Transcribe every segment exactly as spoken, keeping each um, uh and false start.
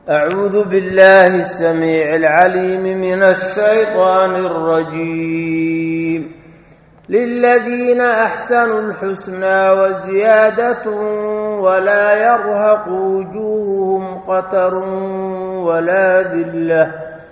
أعوذ بالله السميع العليم من الشيطان الرجيم. للذين أحسنوا الحسنى وزيادة ولا يرهق وجوههم قتر ولا ذلة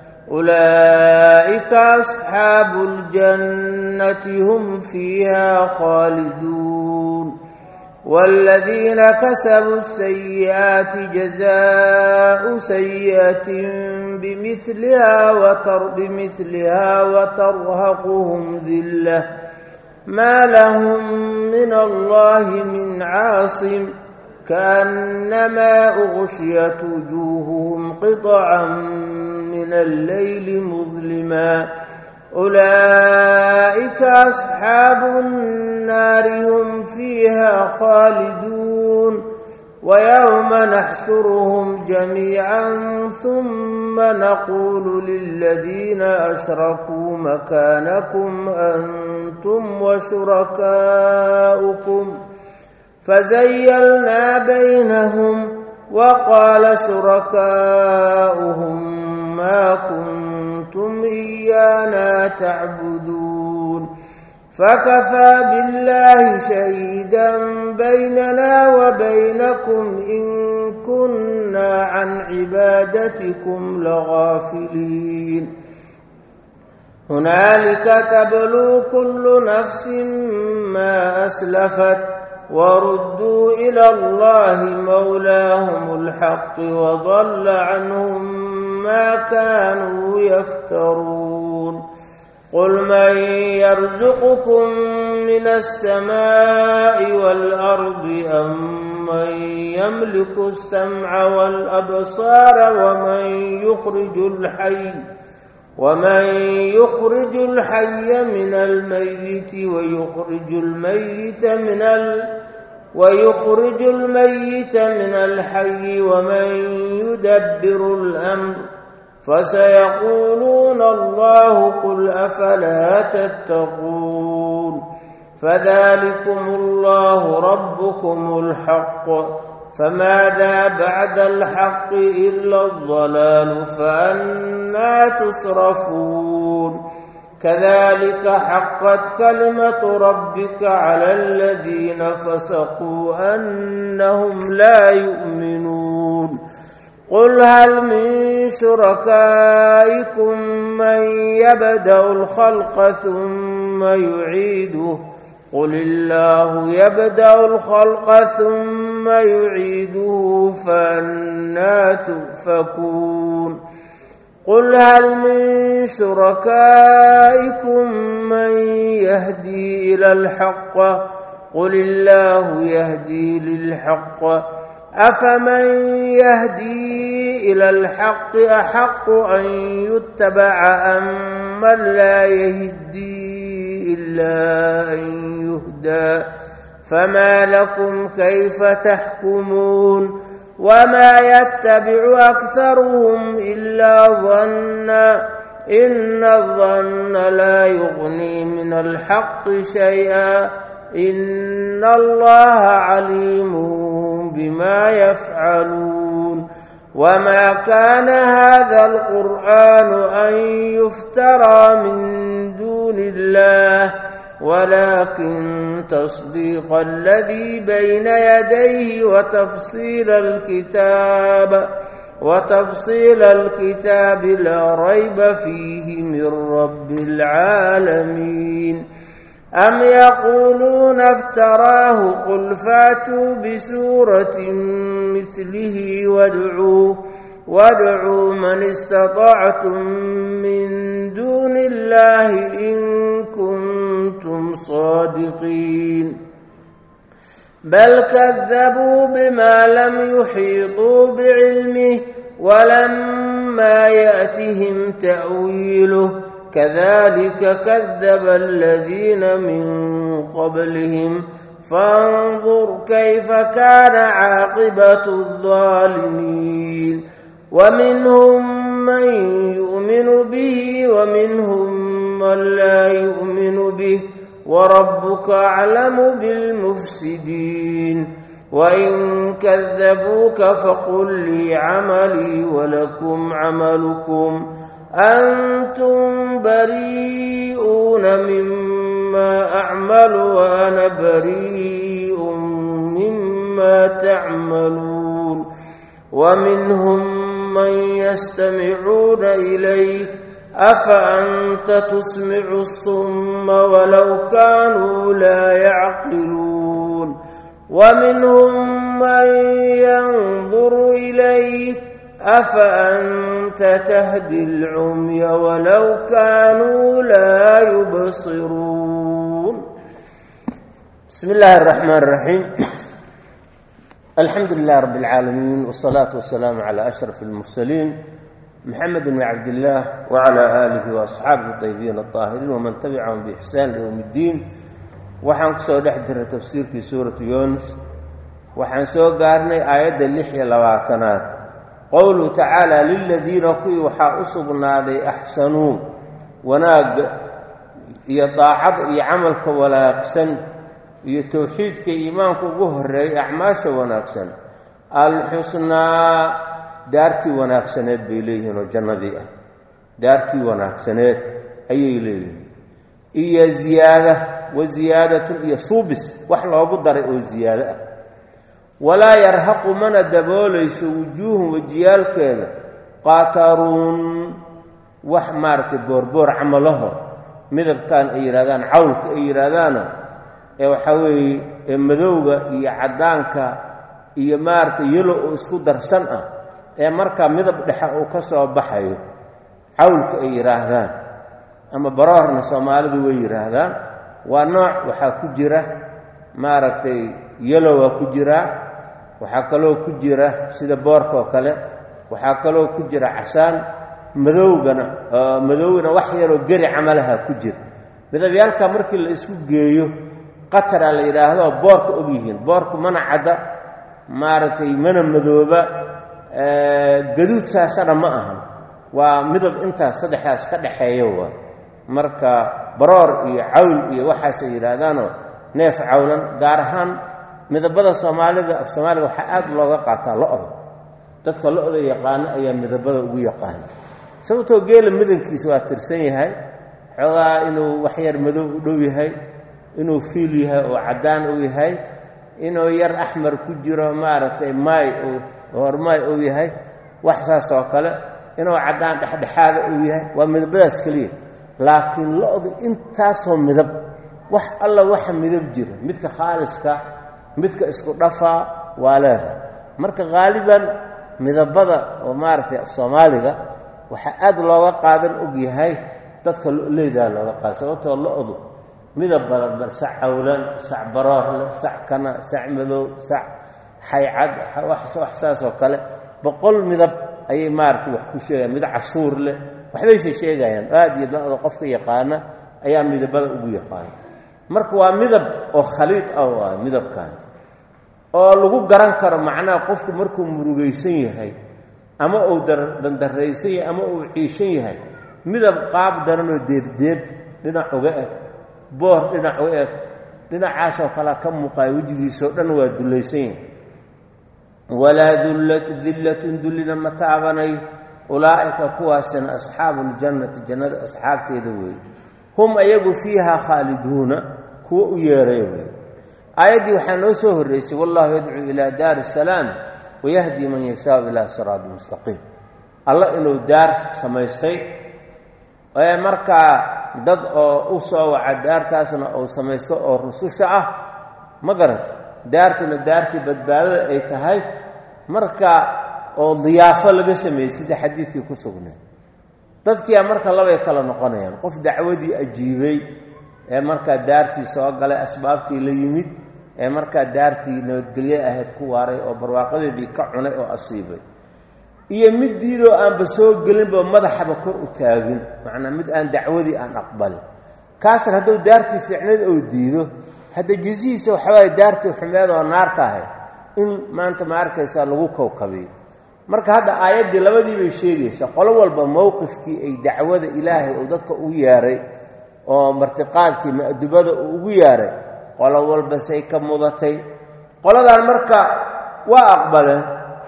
أولئك أصحاب الجنة هم فيها خالدون. والذين كسبوا السيئات جزاء سيئة بمثلها وتر بمثلها وترهقهم ذلة ما لهم من الله من عاصم كأنما أغشيت وجوههم قطعا من الليل مظلما أولئك أصحاب النار هم فيها خالدون. ويوم نحشرهم جميعا ثم نقول للذين أشركوا مكانكم أنتم وشركاؤكم فزيلنا بينهم وقال شركاؤهم ما كنتم إيانا تعبدون فكفى بالله شهيدا بيننا وبينكم إن كنا عن عبادتكم لغافلين. هنالك تبلو كل نفس ما أسلفت وردوا إلى الله مولاهم الحق وضل عنهم ما كانوا يفترون. قل من يرزقكم من السماء والأرض أم من يملك السمع والأبصار ومن يخرج الحي ومن يخرج الحي من الميت ويخرج الميت من ال ويخرج الميت من الحي ومن يدبر الأمر فسيقولون الله قل أفلا تتقون. فذلكم الله ربكم الحق فماذا بعد الحق إلا الضلال فأنى تصرفون. كذلك حقت كلمة ربك على الذين فسقوا أنهم لا يؤمنون. قل هل من شركائكم من يبدأ الخلق ثم يعيده قل الله يبدأ الخلق ثم يعيده فأنى تؤفكون. قل هل من شركائكم من يهدي إلى الحق قل الله يهدي للحق أفمن يهدي إلى الحق أحق أن يتبع أم من لا يهدي إلا أن يهدى فما لكم كيف تحكمون. وما يتبع أكثرهم إلا ظنا إن الظن لا يغني من الحق شيئا إن الله عليم بما يفعلون. وما كان هذا القرآن أن يفترى من دون الله ولكن تصديق الذي بين يديه وتفصيل الكتاب وتفصيل الكتاب لا ريب فيه من رب العالمين. أم يقولون افتراه قل فاتوا بسورة مثله وادعوا وادعوا من استطعتم من دون الله إن كنتم صادقين. بل كذبوا بما لم يحيطوا بعلمه ولما يأتهم تأويله كذلك كذب الذين من قبلهم فانظر كيف كان عاقبة الظالمين. ومنهم من يؤمن به ومنهم من لا يؤمن به وربك أعلم بالمفسدين. وإن كذبوك فقل لي عملي ولكم عملكم أنتم بريئون مما أعمل وأنا بريء مما تعملون ومنهم من يستمعون إليك أفأنت تسمع الصم ولو كانوا لا يعقلون ومنهم من ينظر إليك أفأنت تهدي العمي ولو كانوا لا يبصرون. بسم الله الرحمن الرحيم. الحمد لله رب العالمين والصلاة والسلام على أشرف المرسلين محمد بن عبد الله وعلى آله وأصحابه الطيبين الطاهرين ومن تبعهم بإحسان يوم الدين. waxaan ku soo dhex jirnay tafsiirkii suuratu Yunus, waxaan soo gaarnay aayadda lix iyo labaatanaad. qowluhu tacaala liladiina kuwii waxaa u sugnaaday axsanuu wanaag iyo daacad iyo camalka wanaagsan iyo towxiidka iimaanka ugu horeeyay acmaasha wanaagsan alxusnaa daartii wanaagsaneed bay leeyihiin oo jannadii ah. daartii wanaagsaneed ayay leeyihiin iyo ziyaada wa ziyaadatun iyo suubis wax loogu daray oo ziyaado ah. walaa yarhaqu mana daboolayso wujuuhum wajiyaalkeeda qaataruun wax maaragtay boorboor camalaho midabkan ay yidhahdaan cawlka ay yidhaahdaana ee waxaa weeye ee madowga iyo caddaanka iyo maaragtay yelo oo isku darsan ah ee markaa midab dhexe uu ka soo baxayo cawlka ay yidhaahdaan ama baroorna soomaalidu way yidhaahdaan. waa nooc waxaa ku jira maaragtay yelo waa ku jiraa, waxaa kaloo ku jira sida boorka oo kale, waxaa kaloo ku jira casaan, madowgana madowna wax yaroo geri camalaha ku jira. midabyaalka markii la isku geeyo qatara la yidhaahdo boorka og yihiin. boorku mana cadda maaragtay mana madooba gaduud saasana ma ahan, waa midab intaas saddexdaas ka dhaxeeya. waa marka baroor iyo cawl iyo waxaasay yidhaahdaanoo neef cawlan gaar ahaan midabada soomaalida af soomaaliga waxaa aad looga qaataa lo-da. dadka lo-da yaqaano ayaa midabada ugu yaqaana, sababtoo geela midankiisa waa tirsan yahay, xoogaa inuu waxyar madow u dhow yahay, inuu fiil yahay oo caddaan u yahay, inuu yar axmar ku jiro maaragtay maay oo hormaay uu yahay, wax saas oo kale, inuu caddaan dhexdhexaada uu yahay. waa midabadaas keliya. laakiin lo-du intaasoo midab wax alla waxa midab jira, midka khaaliska midka isku dhafaa waa leedahay. marka haaliban midabada oo maaragtay af soomaaliga waxaa aad looga qaadan og yahay dadka lo-leydaa looga qaada, sababtoo lo-du midab badan bar sac cawlan, sac baroorle, sac kana, sac madow, sac xaycad, wax saas oo kale boqol midab ayay maaragtay wax ku sheegayaan. mid casuur leh waxbay sheegayaan. aad iyo lo-da qofka yaqaana ayaa midabada ugu yaqaana. marka waa midab oo khaliid ah, waa midabkan oo lagu garan karo macnaha qofku markuu murugaysan yahay ama uu dandaraysan yahay ama uu ciishan yahay. midab qaab daranoo deebdeeb dhinac uga eg, boor dhinac uga eg, dhinacaasoo kale ka muuqaaya wejigiisao dhan waa dullaysan yahay. walaa dillatun dullina ma taabanayo. ulaa'ika kuwaasina asxaabuuljannati jannada asxaabteeda weeye, hum ayagu fiihaa khaaliduuna kuwa u yeeraya weeye. aayaddii waxaa noo soo horraysay wallahu yadcuu ilaa daari salaam wayahdi man yashaau ilaa siraati mustaqiim. alla inuu daar samaystay ee markaa dad oo u soo waca daartaasna uu samaysto oo rususha ah, ma garata daartuna daartii badbaadada ay tahay, marka oo diyaafo laga sameeyey sida xadiidkii ku sugnay. dadkiia marka labay kala noqonayaan. qof dacwadii ajiibay ee markaa daartii soo galay, asbaabtii la yimid, ee markaa daartii nabadgelye ahayd ku waaray oo barwaaqadeedii ka cunay oo asiibay, iyo mid diidoo aanba soo gelinba madaxaba kor u taagin, macnaa mid aan dacwadii aan aqbalin. kaasna hadduu daartii fiicneed oo diido, hadda jisihiisa waxawaaye daartii xumeed oo naarta ahayd in maanta ma arkaysaa lagu kowkabiyo. marka hadda aayaddii labadii bay sheegaysaa. qolo walba mowqifkii ay dacwada ilaahay uu dadka u yeeray oo martiqaadkii ma'dubada uu ugu yeeray, qolo walba say ka mudatay qoladan marka waa aqbaleen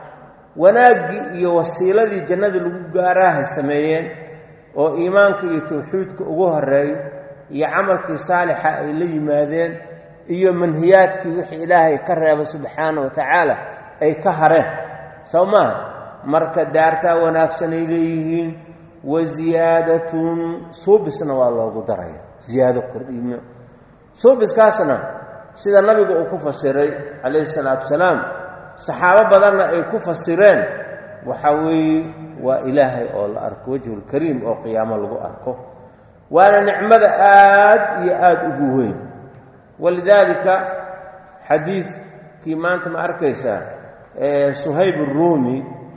wanaagii iyo wasiiladii jannada lagu gaaraahay sameeyeen oo iimaanka iyo tawxiidka ugu horeeyay iyo camalkii saalixa ay la yimaadeen iyo manhiyaadkii wixii ilaahay ka reebay subxaanahu wa tacaala ay ka hareen soo maaha marka daartaa wanaagsan ay leeyihiin wa ziyaadatun suubisna waa loogu daraya ziyaado kordhiimo suubiskaasna sida nabiga uu ku fasiray calayhi salaatu wasalaam saxaabo badanna ay ku fasireen waxa weeye waa ilaahay oo la arko wajhul kariim oo qiyaamo lagu arko waana nicmada aad iyo aad ugu weyn walidaalika xadiidkii maanta ma arkaysaa suhayb الruumi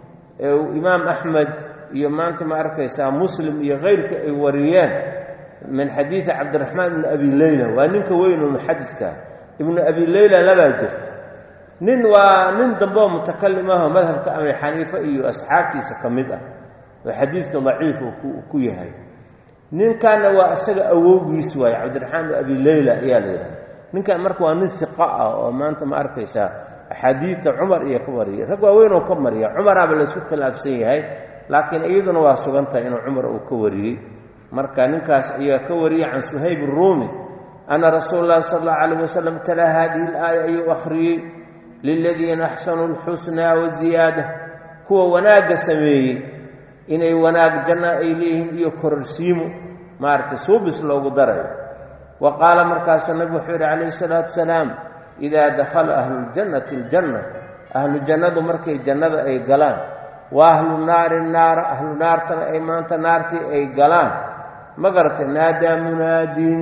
ee imaam axmed iyo maanta ma arkaysaa muslim iyo kayrka ay wariyeen min xadiidi cabdiraxmaan ibni abi leyla waa ninka weyn oo muxadiska ibnu abi leyla labaa jirta nin waa nin dambeoo mutakalim ahoo madhabka abi xaniifa iyo asxaabtiisa ka mid ah oo xadiidka daciif uu ku yahay ninkanna waa isaga awowgiis waaye cabdiraxmaan ibni abi leyla ayaa la yidhahda ninkan marka waa nin hiqa ah oo maanta ma arkaysaa axaadiidta cumar iyo ka mariya rag waaweyn oo ka mariya cumaraaba laysku khilaafsan yahay laakiin iyaduna waa sugan tahay inuu cumar uu ka wariyey marka ninkaas ayaa ka wariyey can suhayb الruumi ana rasuula اllahi sala اllahu alayh wasalam talaa hadihi اlaaya ayuu akhriyey liladiina axsanuu اlxusnaa waziyaada kuwa wanaagga sameeyey inay wanaag janna ay leeyihiin iyo kororsiimo maaragtay suubis loogu darayo wa qaala markaasuu nabigu wuxuu yidhi calayhi الsalaatu wasalaam idaa dakhala ahluljannati aljanna ahlu jannadu markay jannada ay galaan wa ahlu naari naara ahlu naartana ay maanta naartii ay galaan ma garatay naadaa munaadin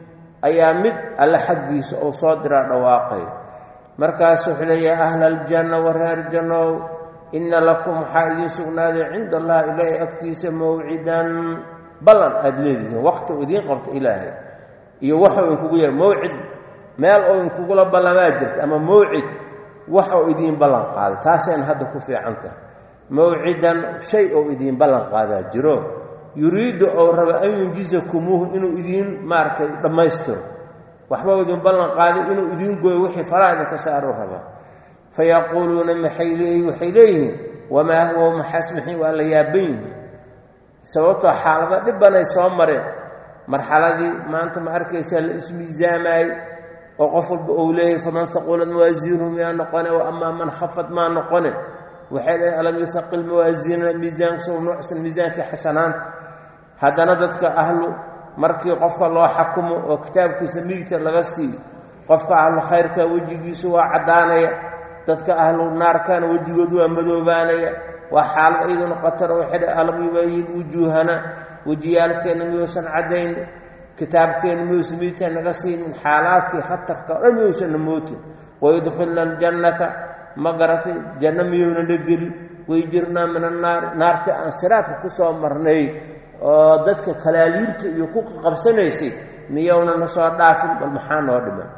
ayaa mid alle xaggiisa uu soo diraa dhawaaqayo markaasu wuxuu leeyahay ahla aljanna wa reer jannow inna lakum waxaa idiin sugnaaday cinda allah ilaahay agtiisa mawcidan ballan aada leedihiin waqti uu idiin qabto ilaahay iyo waxuu inkugu yahay mawcid meel oo inkugula ballamaa jirta ama mawcid wax oo idiin ballan qaaday taasayna hadda ku fiican tahay mawcidan shay oo idiin ballan qaadaa jiro yuriidu ou raba an yunjizakumuuhu inuu idiin maaragtay dhammaystiro waxba idiin ballan qaaday inuu idiin gooyo wixii faraha idinka saaruu rabaa fayaquuluuna maxay leeyihin waxay leeyihiin wamaa huwa maxasmixin waa la yaaban yihiin sababtoo xaalada dhibbanay soo mareen marxaladii maanta ma arkaysaa la ismiisaamaayey oo qof walba ou leeyahay faman haqulat mawaasiinuhu miyaa noqone wa amaa man khafad maa noqone waxay leeyahay alam yuhaqil mawaasiinana miisaanka sow nuucsan miisaankii xasanaanta haddana dadka ahlu markii qofka loo xakumo oo kitaabkiisa midigta laga siiyo qofka ahlu khayrka wejigiisu waa caddaanaya dadka ahlu naarkana wejigoodu waa madoobaanaya waa xaalad iyaduna qatar oo xidha alam yubayin wujuuhana wejiyaalkeenna miyuusan caddayn kitaabkeenna miyuusan midigta naga siinin xaalaadkii khatarka o dhan miyuusanna mootin wayudkhilna aljannata ma garatay janno miyuuna na gelin way jirnaa min annaari naartii aan siraadka ku soo marnay oo dadka kalaaliibta iyo ku qabsanaysay miyowna na soo dhaafin bal maxaa noo dhiman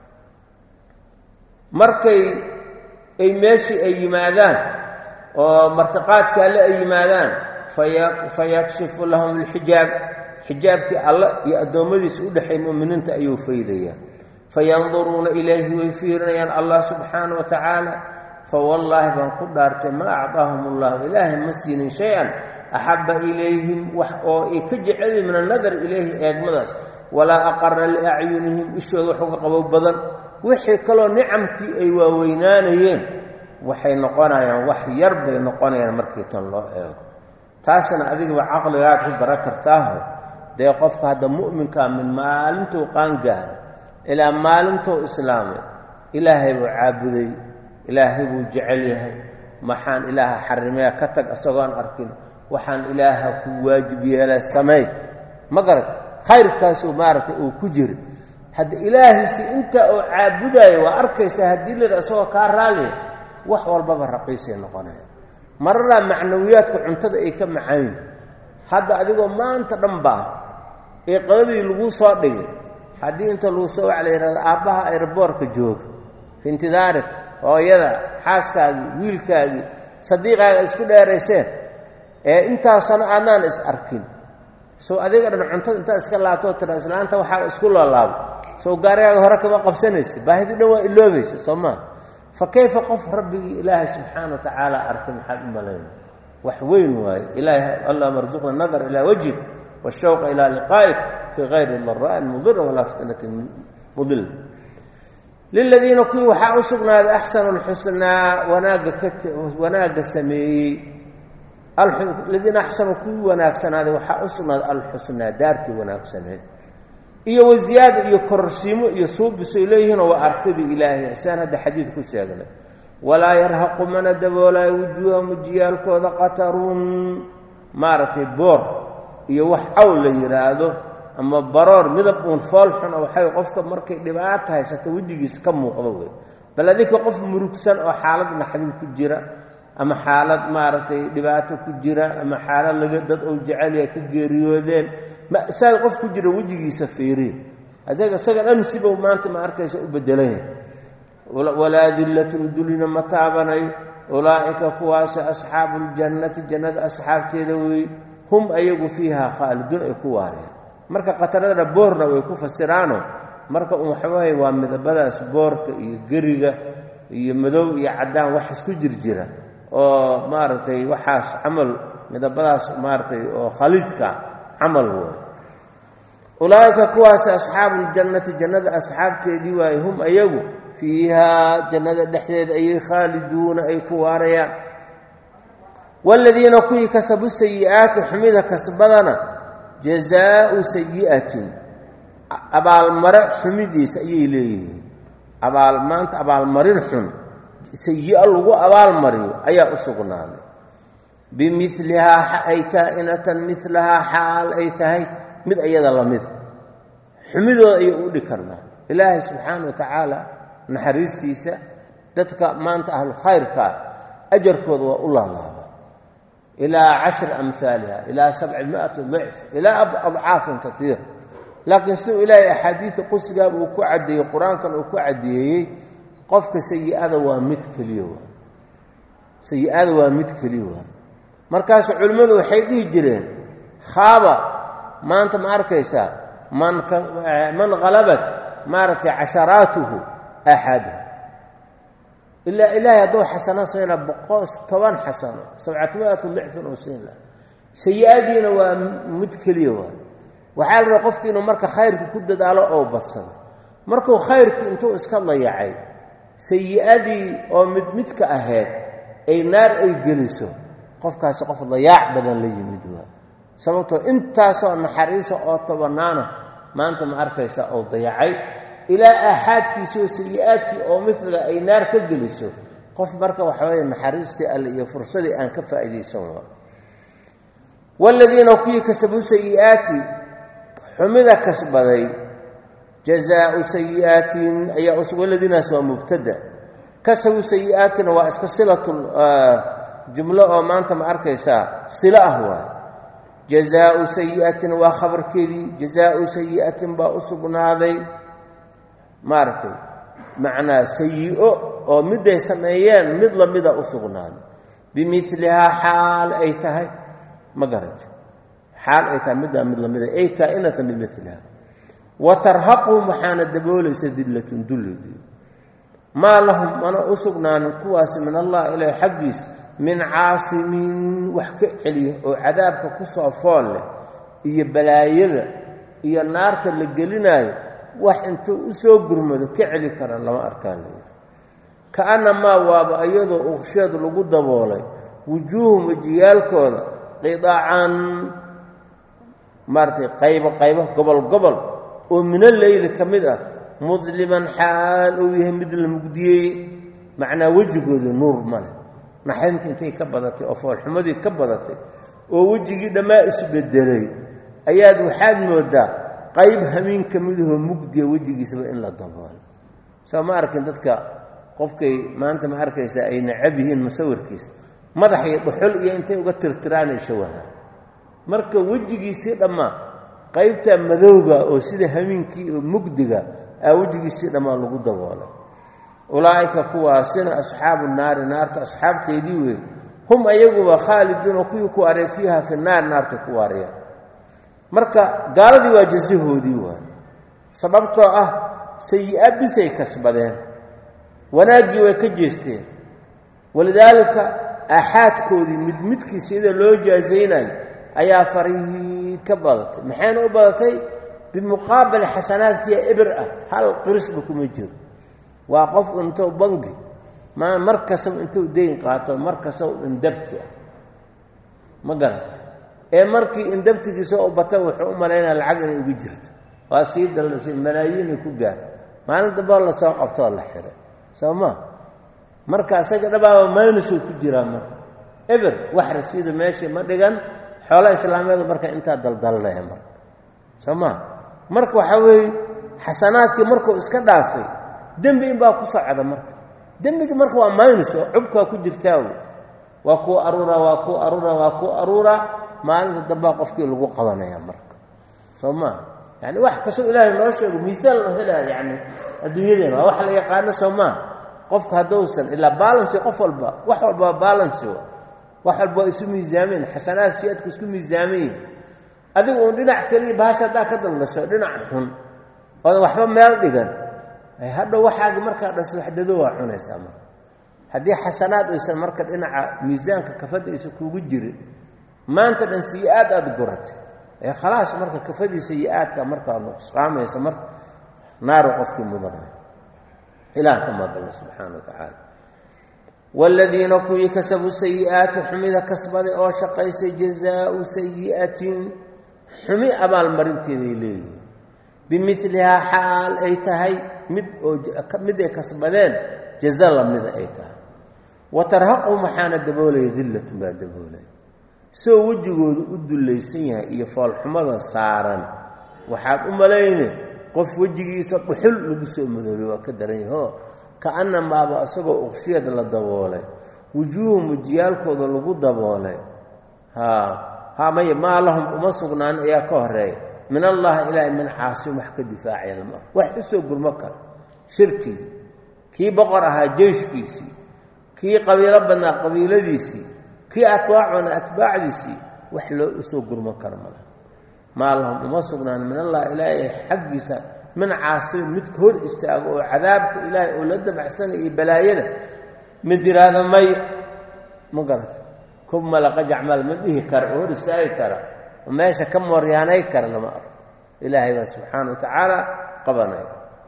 markay ay meeshii ay yimaadaan oo martiqaadka alle ay yimaadaan fayakshifu lahum alxijaab xijaabkii alle iyo addoommadiisa u dhexay mu'miniinta ayuu faydayaa fayanduruuna ilayhi way fiirinayaan allah subxaana wa tacaala fawallaahi baan ku dhaartay maa acdaahum ullahu ilaahay ma siinin shay-an axabba ilayhim wax oo ay ka jecelyihin min annadar ilayhi eegmadaas walaa aqara liacyunihim ishooda wax uga qabow badan wixii kaloo nicamkii ay waaweynaanayeen waxay noqonayaan wax yar bay noqonayaan markii tan loo eego taasna adigaba caqligaad ku bara kartaaho dee qofka hadda mu'minkaa min maalintuu qaangaara ilaa maalintuu islaamay ilaahay buu caabuday ilaahay buu jecel yahay maxaan ilaaha xarimaya ka tag isagoon arkin waxaan ilaaha ku waajib yeelay sameey ma garad khayrkaasuu maaragtay uu ku jira hadda ilaahiisi intaa oo caabudayo waa arkaysaa haddii la yidhaha isagoo kaa raaliya wax walbaba raqiisay noqonaya marara macnawiyaadka cuntada ay ka macaan yihin hadda adigoo maanta dhan baa ee qadadii lagu soo dhigay haddii inta lagu soo wac la yidhahdo aabbaha aeroboorka jooga fi intidaarik hooyada xaaskaagii wiilkaagii sadiiqaaga isku dheerayseen ee intaasana aadnaan is arkin soo adiga dhan cuntada intaa iska laabtoo tira islaanta waxaa isku loolaabo soo gaarigaaga hore kama qabsanaysa baahidii dhan waa iloobaysa soo maa fakayfa qof rabbigii ilaahay subxaana wa tacaala arkay maxaad u malayna wax weyn waaye ilaahay allahuma arzuqna nadar ilaa wajhik washawqa ilaa liqaa'ik fii gayri dara'in mudira walaa fitnatin mudil liladiina kuwii waxaa u sugnaaday axsanu lxusnaa wanaagga ka wanaagga sameeyey aladiina axsanu kuwii wanaagsanaaday waxaa u sugnaaday alxusnaa daartii wanaagsaneed iyo waziyaada iyo kororsiimo iyo suubisay leeyihiinoo waa arkadii ilaahay saan hadda xadiid ku sheegnay walaa yarhaqu mana daboolaayo wujuuhahum wajiyaalkooda qatarun maaragtay boor iyo wax caw la yidhaahdo ama baroor midab uun fool xun oo waxay qofka markay dhibaato haysato wejigiisa ka muuqdo wey bal adinka qof murugsan oo xaalad naxdin ku jira ama xaalad maaragtay dhibaato ku jira ama xaalad laga dad oo jecelya ka geeriyoodeen masaad qof ku jira wejigiisa fiiriin adeega isaga dhamsibow maanta ma arkaysa u bedelanya walaa dillatun dulina ma taabanayo ulaa'ika kuwaasi asxaabu ljannati jannada asxaabteeda wey hum ayagu fiihaa khaaliduun ay ku waareen marka qataradana boorna way ku fasiraano marka un waxawaaye waa midabadaas boorka iyo geriga iyo madow iyo caddaan wax isku jir jira oo maaragtay waxaas camal midabadaas maaragtay oo khaliidka camal wey ulaa'ika kuwaasi asxaabu ljannati jannada asxaabteedii waaye hum ayagu fiihaa jannada dhexdeeda ayay khaaliduuna ay ku waarayaan waaladiina kuwii kasabu sayi'aati xumida kasbadana jazaau sayi'atin abaalmare xumidiisa ayay leeyihiin abaal maanta abaalmarin xun sayi'a lagu abaalmariyo ayaa u sugnaaday bimilihaa ay kaa'inatan milahaa xaal ay tahay mid ayada lamida xumidooda ayay u dhig karnaa ilaahay subxaana wa tacaala naxariistiisa dadka maanta ahlu khayrkaa ajarkooda waa u laalaaba ilaa cashri amhaaliha ilaa sabci miati dicf ilaa adcaafin kaiira laakiin siduu ilaahay axaadiida qudsigaaba uu ku caddeeyey qur-aankan uu ku caddeeyey qofka sayi'ada waa mid keliya waa sayi'ada waa mid keliya waa markaasu culimmadu waxay dhihi jireen khaaba maanta ma arkaysaa man man halabat maaragtay casharaatuhu axadu ilaa ilaahay hadduu xasano siina boqol toban xasano sabcatu miatu dicfin oo siin laha sayi-adiina waa mid keliya waa waxaa la rabaa qofki inuu marka khayrka ku dadaalo oo badsado markuu khayrkii intuu iska dayacay sayi-adii oo mid midka ahayd ay naar ay geliso qofkaasi qof dayaac badan la yimid waa sababtoo intaasoo naxariisa oo tobanaana maanta ma arkaysa oo dayacay ilaa aaxaadkiisi oo sayi-aadkii oo midla ay naar ka geliso qof marka waxa weeye naxariistii alle iyo fursadii aan ka faa'iidaysan waa waaladiina kuwii kasabuu sayi-aati xumida kasbaday jazaau sayi'aatin ayaa us waladiinaas waa mubtada kasabuu sayi-aatina waa iska silatu jumlo oo maanta ma arkaysaa silo ah waa jazaau sayi'atin waa khabarkeedii jazaau sayi'atin baa u sugnaaday maaragtay macnaa sayi-o oo miday sameeyeen mid lamida u sugnaaday bimilihaa xaal ay tahay ma garata xaal ay tahay middaa mid lamida ay kaa'inatan bimiliha wa tarhaquhum waxaana daboolaysa dillatun dulligii maa lahum mana u sugnaanin kuwaasi min allah ilaahi xaggiisa min caasimin wax ka celiya oo cadaabka ku soo fool leh iyo balaayada iyo naarta la gelinaayo wax intuu u soo gurmado ka celi kara lama arkaan leeyahy ka'annamaa waaba iyadoo uqsheed lagu daboolay wujuuhum wejiyaalkooda qidaacan maaragtay qaybo qaybo gobol gobol oo mina leyli ka mid ah mudliman xaal uu yahay mid la mugdiyeeye macnaa wejigooda nuur male naxaynta intay ka badatay oo foolxumadii ka badatay oo wejigii dhammaa isbedelay ayaad waxaad moodaa qayb hamiin ka midahoo mugdiya wejigiisaba in la daboolo soo ma arkin dadka qofkay maanta ma arkaysaa ay nacab yihiin musawirkiisa madax iyo dhuxul iyo intay uga tirtiraanay shawahaan marka wejigiisii dhammaa qaybta madowga oo sida hamiinkii oo mugdiga aa wejigiisii dhammaa lagu daboolay ulaa'ika kuwaasina asxaabu naari naarta asxaabteedii wey hum ayaguba khaaliduuna kuwii ku aray fiiha fi naar naarta ku waarayaan marka gaaladii waa jasahoodii waay sababtoo ah sayi-a bisay kasbadeen wanaagii way ka jeesteen walidaalika aaxaadkoodii mid midkii sida loo jaazaynayo ayaa farihii ka badatay maxayna u badatay bimuqaabali xasanaadkiya ibir ah hal qirisba kuma jiro waa qof intuu bangi ma mar kastaba intuu deyn qaato mar kastaba indabti ah ma garata ee markii indabtigiisa u bata wuxuu u malaynaa lacag inay ugu jirto waa sii dallashay malaayiinay ku gaartay maalin dambaa la soo qabtoo la xiray soo maa marka isaga dhabaaba maynusuu ku jiraa marka eber wax rasiida meeshii ma dhigan xoolo islaameedu marka intaa daldalnaya marka soo maa marka waxaa weeye xasanaadkii markuu iska dhaafay dembi inbaa ku socda marka dembigii marka waa maynus oo cubkaa ku jirtaa wey waa kuu aruura waa kuu aruura waa kuu aruura maalinta dambaa qofkii lagu qabanaya marka soo maa yani wax kastoo ilaahay noo sheego miaal loo helaya yani adduunyadeena waa wax la yaqaano soo maa qofka haddousan ilaa baalansi qof walba wax walba waa baalansi wax walba waa isu miisaameen xasanaad si-adku isku miisaamayin adigu uun dhinac keliya bahasha haddaa ka daldasho dhinac xun oodan waxba meel dhigan hadhow waxaagi markaa dhas waxdado waa cunaysaa marka haddii xasanaad aysan marka dhinaca miisaanka kafadda aysan kuugu jirin maanta dhan sayi-aad aada guratay ee khalaas marka kafadii sayi-aadka markaa nuqsqaamaysa marka naaru qofkii mudanay ilaah ka maaqalna subxaana wa tacaala waaladiina kuwii kasabuu sayi-aati xumida kasbaday oo shaqaysay jazaau sayi'atin xumi abaalmarinteeday leeyihin bimilihaa xaal ay tahay mid oo mid ay kasbadeen jaza lamida ay tahay wa tarhaqhum waxaana daboolaya dillatun baa daboolaya soo wejigoodu u dullaysan yahay iyo foolxumada saaran waxaad u malayne qof wejigiisa dhuxul lagu soo madoobay waa ka daran yaho kaannamaaba isagoo uqshiyad la daboolay wujuuhum wejiyaalkooda lagu daboolay haa haa maya maa lahum uma sugnaan ayaa ka horeeya min allahi ilaahay min caasim wax ka difaacaya lama wax u soo gurmo kara shirkigii kii boqor ahaa jeyshkiisii kii qabiilo badnaa qabiiladiisii kii atbaacuna atbaacdiisii wax loo usoo gurmo kara ma laha maa lahum uma sugnaan min allahi ilaahay xaggiisa min caasimin midka hor istaago oo cadaabka ilaahay oo la dabacsanay iyo balaayada mid yidhaahda may ma garata kuma laqa jacmaal ma dhihi kara oo hor istaagi kara oo meesha ka mooryaanay kara lama arko ilaahay baa subxaana wa tacaala qabanaya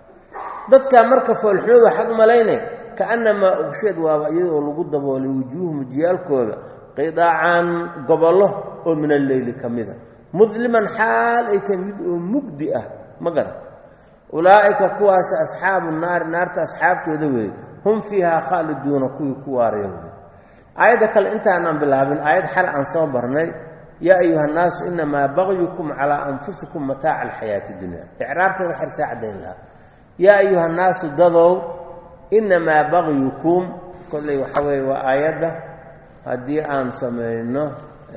dadkaa marka foolxumadu waxaad u malaynay kaannamaa ugsheed waaba iyadoo lagu daboolay wujuuhum wejiyaalkooda qidaacan gobollo oo min alleyli ka mida mudliman xaal ay tahay mid oo mugdi ah ma garan ulaa'ika kuwaasi asxaabu naari naarta asxaabtooda weeye hum fiihaa khaaliduuna kuwii ku waaraya wey aayadda kale intaanaan bilaabin aayad xal aan soo barnay yaa ayuha nnaasu inamaa bagyukum calaa anfusikum mataaca alxayaati dunya icraabteeda xersaa caddayn lahaa yaa ayuha nnaasu dadow inamaa bagyukum kolley waxa weeye waa aayadda haddii aan samayno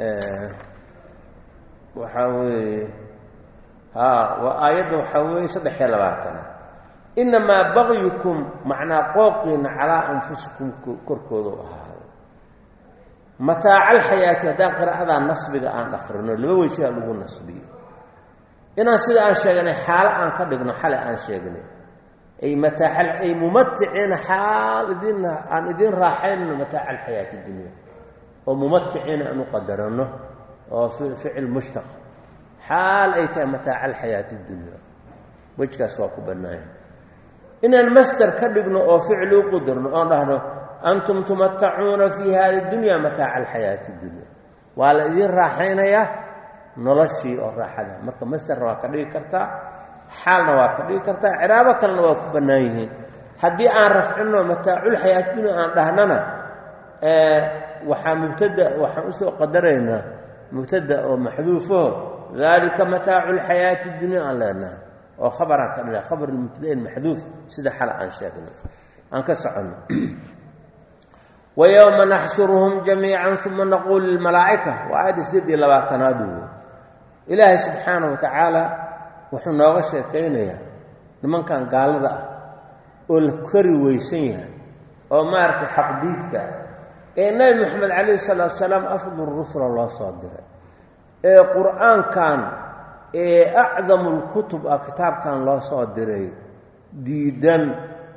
waxaa weeye haa waa aayadda waxaa weeye saddex iyo labaatana inamaa bagyukum macnaa qooqiina calaa anfusikum korkooda u ahaaday mataaca alxayaati haddaan qiraa'adaa nasbiga aan akhrino laba wejaa lagu nasbiyo inaan sida aan sheeganay xaalo aan ka dhigno xale aan sheegnay ay mataaca ay mumaticiina xaal idin aan idin raaxaynno mataaca alxayaati dunya oo mumaticiina aan u qadarano oo ficil mushtaq xaal ay tahay mataaca alxayaati dunya wejkaas waa ku bannaaya inaan masdar ka dhigno oo ficil u qadarno oon dhahno antum tumatacuuna fii hadi dunya mataaca alxayaati dunya waa la idin raaxaynayaa noloshii oo raaxada marka masdarna waa ka dhigi kartaa xaalna waa ka dhigi kartaa ciraabo kalena waa ku bannaan yihiin haddii aan rafcino mataaculxayaati dunya aan dhahnana waxaa mubtada waxaan usoo qadaraynaa mubtada oo maxduufaho dalika mataacu lxayaati dunya aan leenahay oo khabaraan ka dhina khabar mubtadain maxduuf sida xala aan sheegnay aan ka soconno wayowma naxshuruhum jamiican uma naquulu lilmalaa'ika waa aayadda sideed iyo labaatanaad wey ilaahay subxaana wa tacaala wuxuu nooga sheekaynayaa nimankan gaalada ah oo la kari weysan yahay oo maaragtay xaqdiidka ee nebi moxamed calayhi salaatu wasalaam afdal rusula loo soo diray ee qur-aankan ee acdamu lkutub ah kitaabkan loo soo diray diidan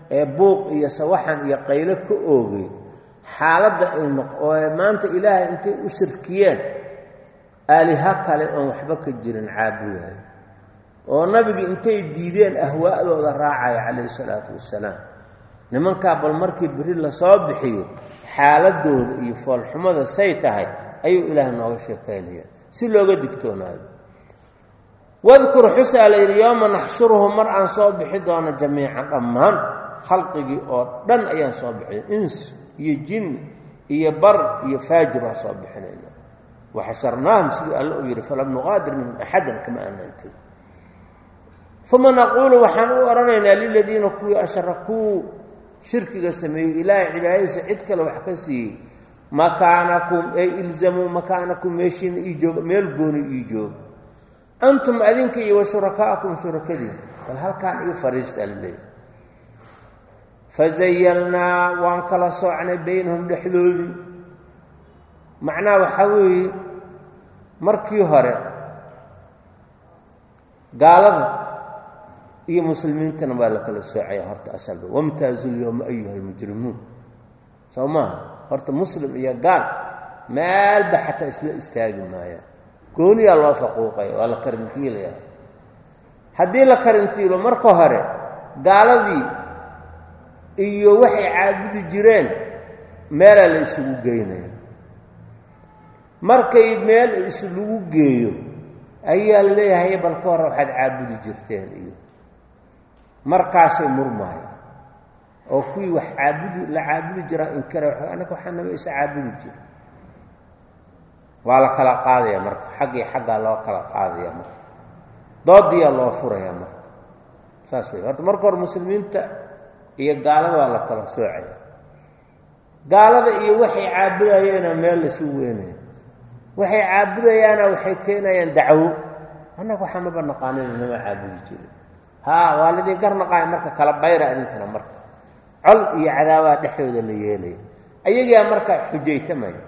ee buuq iyo sawaxan iyo qaylo ka oogay xaaladda ay noq oo maanta ilaahay intay u shirkiyeen aaliha kale oon waxba ka jirin caabudahay oo nabigi intay diideen ahwaa'dooda raacaya calayhi salaatu wassalaam nimankaa bal markii beri la soo bixiyo xaaladooda iyo foolxumada say tahay ayuu ilaahay nooga sheekaynaya si looga digtoonaado wadkur xusaa la yidhi yowma naxshuruhu mar aan soo bixi doono jamiican dhammaan khalqigii oo dhan ayaan soo bixiy ins iyo jin iyo bar iyo faajir waa soo bixinayna waxasharnaahum sidii alla uu yidhi falam nuqaadir minhum axadan kama aanantay uma naquulu waxaan u odhanaynaa liladiina kuwii ashrakuu shirkiga sameeyey ilaahay cibaadadiisa cid kale wax ka siiyey makaanakum ay ilzamuu makaanakum meeshiina ii jooga meel gooni ii jooga antum adinka iyo wa shurakaa'akum shurakadii bal halkaan ii fariista laleeyahy fazayalnaa waan kala soocnay baynahum dhexdoodii macnaha waxaa weeye markii hore gaalada iyo muslimiintana waa la kala soocaya horta asalba wamtaazul yowma ayuha almujrimuun soo maaha horta muslim iyo gaal meelba xataa isla istaagi maayaan gooniyaa loo faquuqaya waa la karintiilaya haddii la karintiilo marka hore gaaladii iyo waxay caabudi jireen meelaa la isugu geynaya markay meel isugu geeyo ayaa la leeyahay bal ka hore waxaad caabudi jirteen iyo markaasay murmaayo oo kuwii wax caabudi la caabudi jiraa inkara anaga waxaa naba isa caabudi jira waa la kala qaadaya marka xaggii xaggaa loo kala qaadaya marka doodiyaa loo furaya marka saas wey horta marka hore muslimiinta iyo gaalada waa la kala soocaya gaalada iyo waxay caabudayeena meel laisugu weynaya waxay caabudayaana waxay keenayaan dacwo annaga waxaa maba naqaanin nama caabudi jirin haa waa ladii garnaqaaya marka kala bayra idinkana marka col iyo cadaawaa dhexdooda la yeelaya ayagaa marka xujaytamaya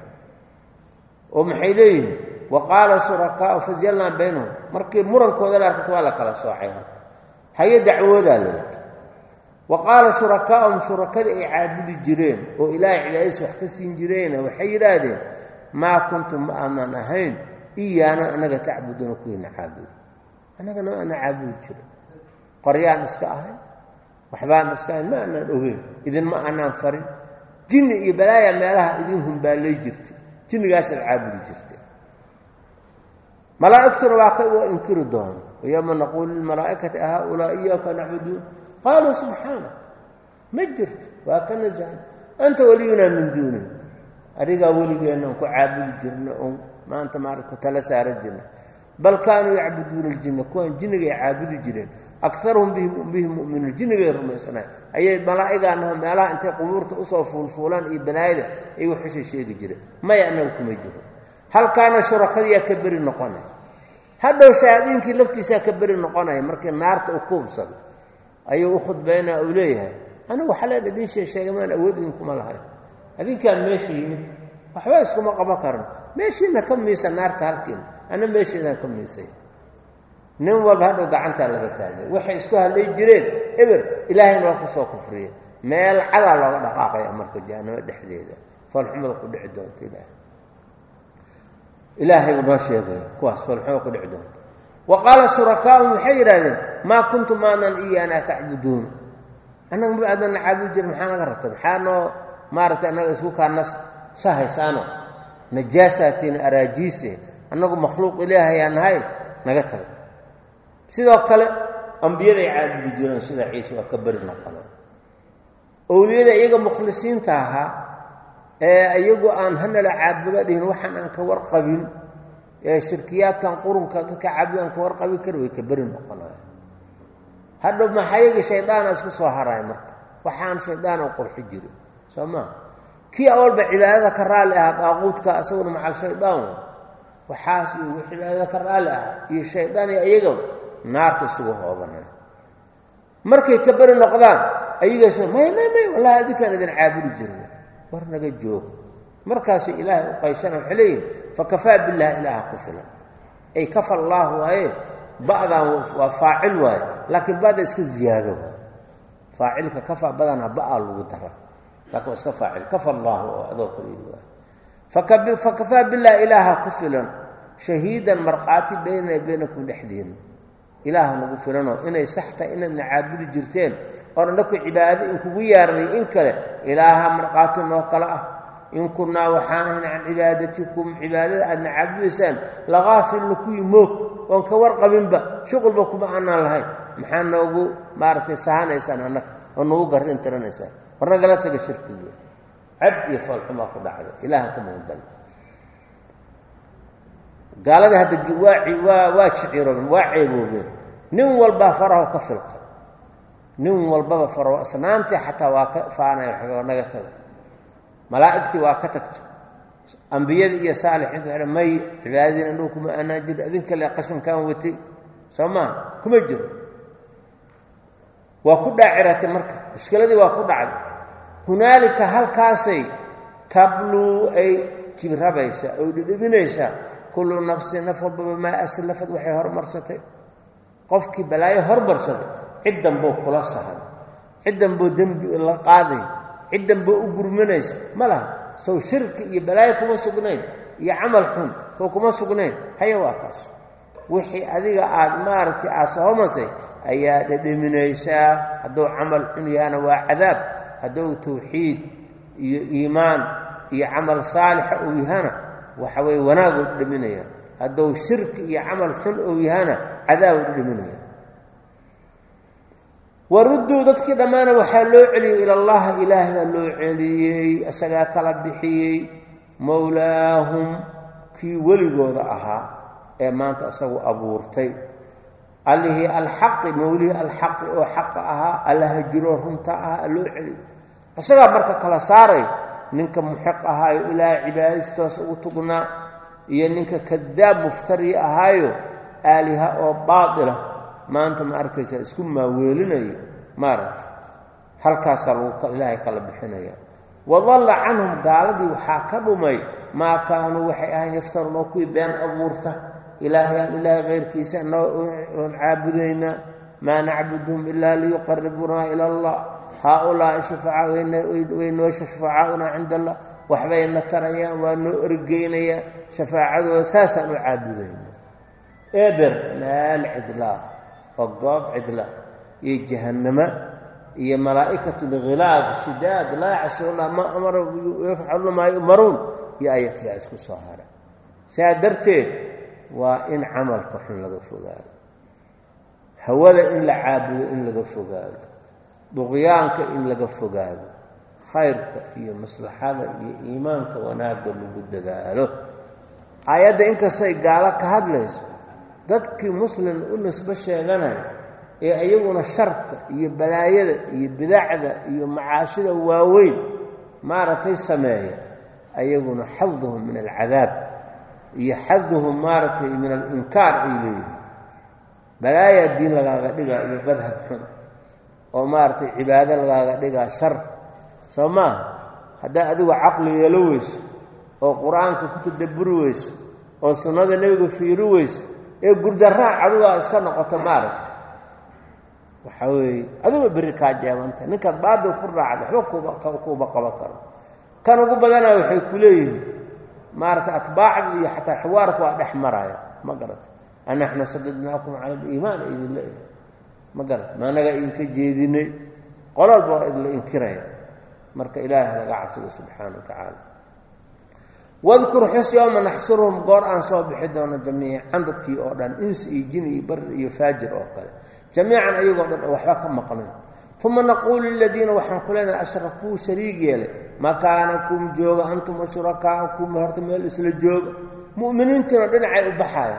oo maxay leeyihiin wa qaala shurakaau fajalnaa baynahum markii murankooda la arkato waa la kala soocay horta haye dacwoodaa leeyahay wa qaala shurakaa'um shurakadii ay caabudi jireen oo ilaahay cibaadadiisa wax ka siin jireena waxay yidhaahdeen maa kuntum ma aanan ahayn iyaana annaga tacbuduuna kuwiina caabudi annagana ma aanan caabudi jirin qoryaan iska ahayn waxbaan iska ahayn ma aanan ogeyn idinma aanaan farin jinni iyo balaaya meelaha idin humbaallay jirtay jinnigaasaad caabudi jirtay malaa'igtuna waa ka waa inkiri doono wayowma naquulu lilmalaa'ikati ahaa-ulaa iyaaka nacbuduun qaaluu subxaanak ma jirto waa ka nasahan anta waliyunaa min duunin adigaa weligeennan ku caabudi jirna oon maanta maara ku tala saara jirna bal kaanuu yacbuduuna aljinna kuwaan jinnigay caabudi jireen akaruhum bihi mu'minuun jinnigay rumaysanaay ayay malaa'igaanaho meelaha intay qubuurta usoo fuulfuulaan iyo balaayada ay waxushay sheegi jireen maya annaga kuma jiro halkaana shurakadiyaa ka beri noqonaya hadhow shahaadiinkii laftiisaa ka beri noqonaya markii naarta u kuubsado ayuu u khudbaynaa uu leeyahay anigu waxaleen idin sheesheegamaan awood idinkuma lahayn adinkaan meesha yimid waxba iskuma qaban karan meeshiina ka miisa naarta halkiina ana meesheedaan ka miisay nin walba hadhow gacantaa laga taagay waxay isku hadlay jireen eber ilaahayna waa ku soo kufriyey meel cadaa looga dhaqaaqaya marka jahanamo dhexdeeda foolxumada ku dhici doonta ilaahay ilaahay uu noo sheegay kuwaas foolxumada ku dhici doonta wa qaala shurakaa'um waxay yidhahdeen maa kuntum maanan iyaana tacbuduun annaga ma aadana caabudi jirin maxaa naga rabta maxaa noo maaragtay annaga isku kaana sahaysaano najaasaatiin araajiise annagu makhluuq ilaahayaa nahay naga taga sidoo kale ambiyaday caabudi jireen sida ciise waa ka beri noqonay owliyada iyaga mukhlisiinta ahaa ee iyagu aan hanala caabuda dhihin waxaan aan ka warqabin ee shirkiyaadkan qurunka dadka caabudaan ka warqabi kari way ka beri noqonaya hadhow maxayaga shaydaana isku soo haraya marka waxaan shaydaana u qurxi jirin soo maa kii awalba cibaadada ka raalli ahaa daaquudka isaguna macal shaydaan waxaas iyo cibaadada ka raalli ahaa iyo shaydaan iyo iyaga naarta isugu hoobanaya markay ka beri noqdaan ayagaasoo may may may wallahi adinkaan idin caabudi jirna war naga joog markaasay ilaahay u qayshana waxay leeyihin fakafaa billahi ilaaha ku filan ay kafa allaahu waaye ba'daan waa faacil waaye laakiin ba'da iska ziyaado faacilka kafa badana baa lagu dara laakiin iska faacil kafa allah oo adoo kaliya fakabi fakafa billahi ilaha kufilan shahiidan marqaati bayna baynakum dhaxdiin ilaha nagu filano inay saxta inay naabudi jirteen oo naku cibaado in kugu yaaray in kale ilaha marqaati noo kala ah in kunna waxaan aan cibaadatikum cibaadada aad naabudisaan la gaafil lakum moog oo ka warqabinba shuqulba kuma aanan lahayn maxaa noogu maartay sahanaysan anaka oo noogu garin tiranaysan warna gala taga shirkiga cad iyo falxuma ku dhacday ilaaha kuma mudan gaalada hadda waaci waa waa jiciroon waa ceeboobeen nin walba faraho ka filqa nin walba faraho asnaanti xataa waa ka faanay waxa naga taga malaa'ikti waa ka tagto anbiyada iyo saalixiinta waxay may cibaadina inuu kuma ana jir adinka la qashan kan wati sama kuma jiro waa ku dhaacirata marka mushkiladii waa ku dhacday hunaalika halkaasay tablu ay jibrabaysa oo dhibinaysa kullu nafsin nafaba ma aslafad waxay hormarsatay qofkii balaayo hormarsaday ciidan buu kula sahan ciidan buu dambi la qaaday ciidan buu u gurmanaysa malaha soo shirki iyo balaayo kuma sugnayn iyo amal xun oo kuma sugnayn haya waa kaas wixii adiga aad maartay asoomasay ayaa dhadhaminaysa haduu amal xun yaana waa cadaab haduu tawxiid iyo iimaan iyo amal saalix oo yaana waxa way wanaag u dhaminaya haduu shirki iyo amal xun oo yaana cadaab u dhaminaya waruddu dadkii dhamaana waxa loo celiyay ila allah ilaahi loo celiyay asaga kala bixiyay mawlaahum ki waligooda ahaa ee maanta asagu abuurtay alihi alhaq mawlihi alhaq oo xaq ahaa allah jiro runta ah loo celiyay asaga marka kala saaray ninka muxiq ahaayo ilaa cibaadadiisa ugu tugnaa iyo ninka kadaab muftari ahaayo aaliha oo baadila maanta ma arkaysa isku maaweelinayo maarad halkaas lagu ilaahay kala bixinaya wadalla anhum gaaladii waxa ka dhumay ma kaanu waxay ahayn yaftarno ku been abuurta ilaahay ilaahay geyrkiisa noo caabudayna ma na'buduhum illa liyuqarribuna ila allah هؤلاء شفعاء وين شفعاؤنا عند الله وحبينا تريا ونرجينا شفاعة أساسا عابدين إبر لا العدلاء وقاب عدلاء يجهنم هي ملائكة الغلاظ شداد لا يعصون الله ما أمر ويفعل ما يؤمرون يا أيك يا اسم الصهارة سادرته وإن عمل كحن لغفوقات هوذا إن لعابد إن لغفوقات ضغيانك إن لغا فغادو خيرك iyo maslaxada iyo iimaanka wanaaga lagu dadaalo ayada in kastay gaala ka hadlayso dadkii muslim u nisba sheeganay ee ayaguna sharta iyo balaayada iyo bidacda iyo macaashida waaweyn maaratay sameeyo ayaguna xadhum min al'adaab iyo xadhum maaratay min al-inkar ilayhi balaaya diin laga dhiga iyo badhab xun oo maartay cibaado lagaaga dhigaa shar soma hada adigu aqli yeeloweys oo quraanka ku tadabburi weys oo sunnada nabiga fiiri weys ee gurdaraa adigu iska noqoto maartay waxa weey adigu bari ka jaawanta ninka baad ku raacdo waxba ku ku baqaba karo kan ugu badana waxay ku leeyihiin maartay atbaacda iyo xataa xiwaarku waa dhaxmaraya ma garat ana ahna sadadnaakum ala al-iimaan idillah ma garat ma naga inka jeedinay qolal baa idla inkiraya marka ilaahay laga cabsado subhanahu wa ta'ala wadhkur his yawma nahsuruhum qur'an soo bixidona jamiican dadkii oo dhan ins iyo jin iyo bar iyo faajir oo kale jamiican ayagoo dhan waxba ka maqnaan thumma naqulu lil ladina waxan kulana ashraku shariigiyale makaanakum jooga antum shurakaa'ukum horta meel isla jooga mu'miniintina dhinacay u baxaya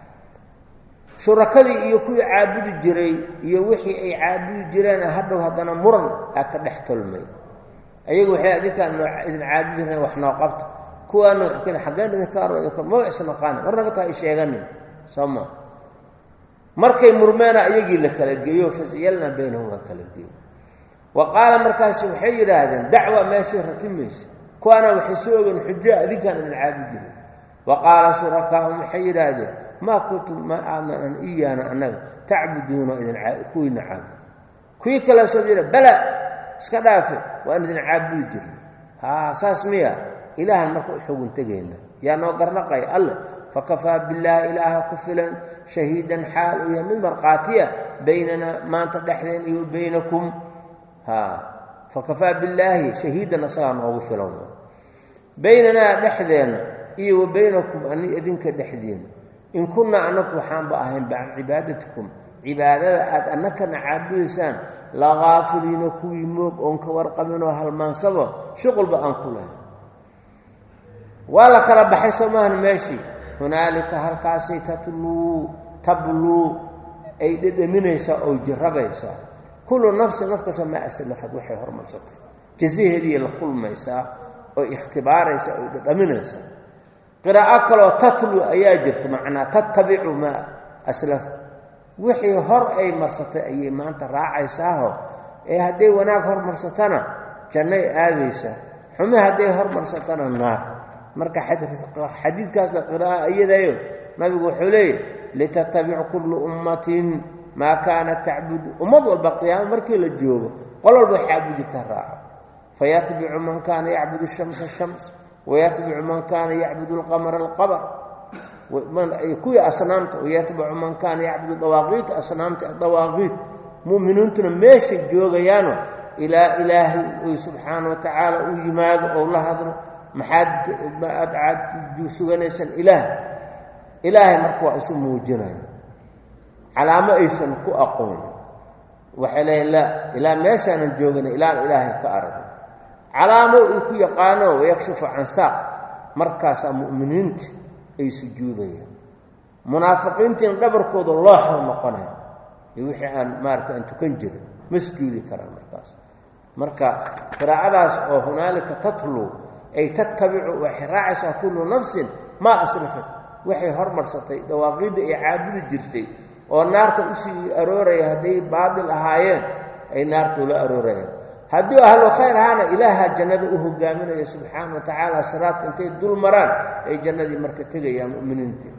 shurakadii iyo kuwii caabudi jiray iyo wixii ay caabudi jireen hadhow hadana muran ka dhex tolmay ayagu waxay adinkaan idin caabudi jireen wax noo qabto kuwaana kale xagaan idin ka arooyo ma isna qaan warnaga taa sheeganin sama markay murmeena ayagii la kala geeyo fasiyalna baynahum kala geeyo waqala markaas waxay yiraahdeen dacwa meeshii ratimaysa kuwaana waxay soogan xujja adinkaan idin caabudi jireen waqala shurakaa'um waxay yiraahdeen ما كنتم ما آمن إيانا أنك تعبدون إذن كوين عابد كو kuwii kale soo jira bala iska dhaafe waan idin caabudi jirin haa saas miya ilaahan marka u xugun tegayna yaa noo garnaqay alle fakafaa billaahi ilaaha ku filan shahiidan xaal iyo mid marqaatiya baynana maanta dhexdeen iyo baynakum haa fakafaa billaahi shahiidan asagaa noogu filan baynanaa dhexdeena iyo wa baynakum ani idinka dhexdiina in kunna annaku waxaanba ahayn bacda cibaadatikum cibaadada aad annakana caabudaysaan lagaafiliina kuwii moog oon ka warqabinoo halmaansaba shuqulba aan ku lahayn waa la kala baxay soo maahan meeshii hunaalika halkaasay tatluu tabluu ay dhedhaminaysaa oo jirabaysaa kullu nafsin naf kasta maa aslafad waxay hormarsatay jazaheedii la kulmaysaa oo ikhtibaaraysa oo dhedhaminaysaa qiraa'o kaloo tatlu ayaa jirta macnaa tattabicu maa aslaf wixii hor ay marsatay ayay maanta raacaysaaho ee hadday wanaag hormarsatana jannay aadaysaa xumi hadday hormarsatana naar marka xadiidkaasna qira'a iyadayo nabigu wuxuu leeyahy litattabic kullu ummatin maa kaanat tacbudu ummad walba qiyaamo markii la joogo qol walba waxay caabudita raaco fayatbicu man kaana yacbudu shamsa shams wayatbicu man kaana yacbudu alqamara alqamar kuwii asnaamta wayatbacu man kaana yacbudu dawaaqiita asnaamta dawaaqiit mu'miniintuna meeshay joogayaano ilaa ilaahay oy subxaana wa tacaala u yimaado oo la hadlo maxaad aad aad suganaysaan ilaah ilaahay marka waa isu muujinaya calaamo aysan ku aqoon waxay leeyihin la ilaa meeshaanan joogana ilaan ilaahay ka aragno calaamo ay ku yaqaano wayakshifu can saaq markaasaa mu'miniinta ay sujuudayaan munaafiqiintiina dhabarkooda looxo noqonaya iyo wixii aan maaragta aan tukan jirin ma sujuudi karaan markaas marka qiraa'adaas oo hunaalika tatlu ay tattabicu waxay raacaysaa kullu nafsin maa aslafat waxay hormarsatay dawaaqiidda ay caabudi jirtay oo naarta usii arooraya hadday baadil ahaayeen ay naarta ula aroorayaan haddii ahlu khayr ahaana ilaaha jannada u hogaaminaya subxaana wa tacaala siraadka intay dul maraan ay jannadii marka tegayaan mu'miniintii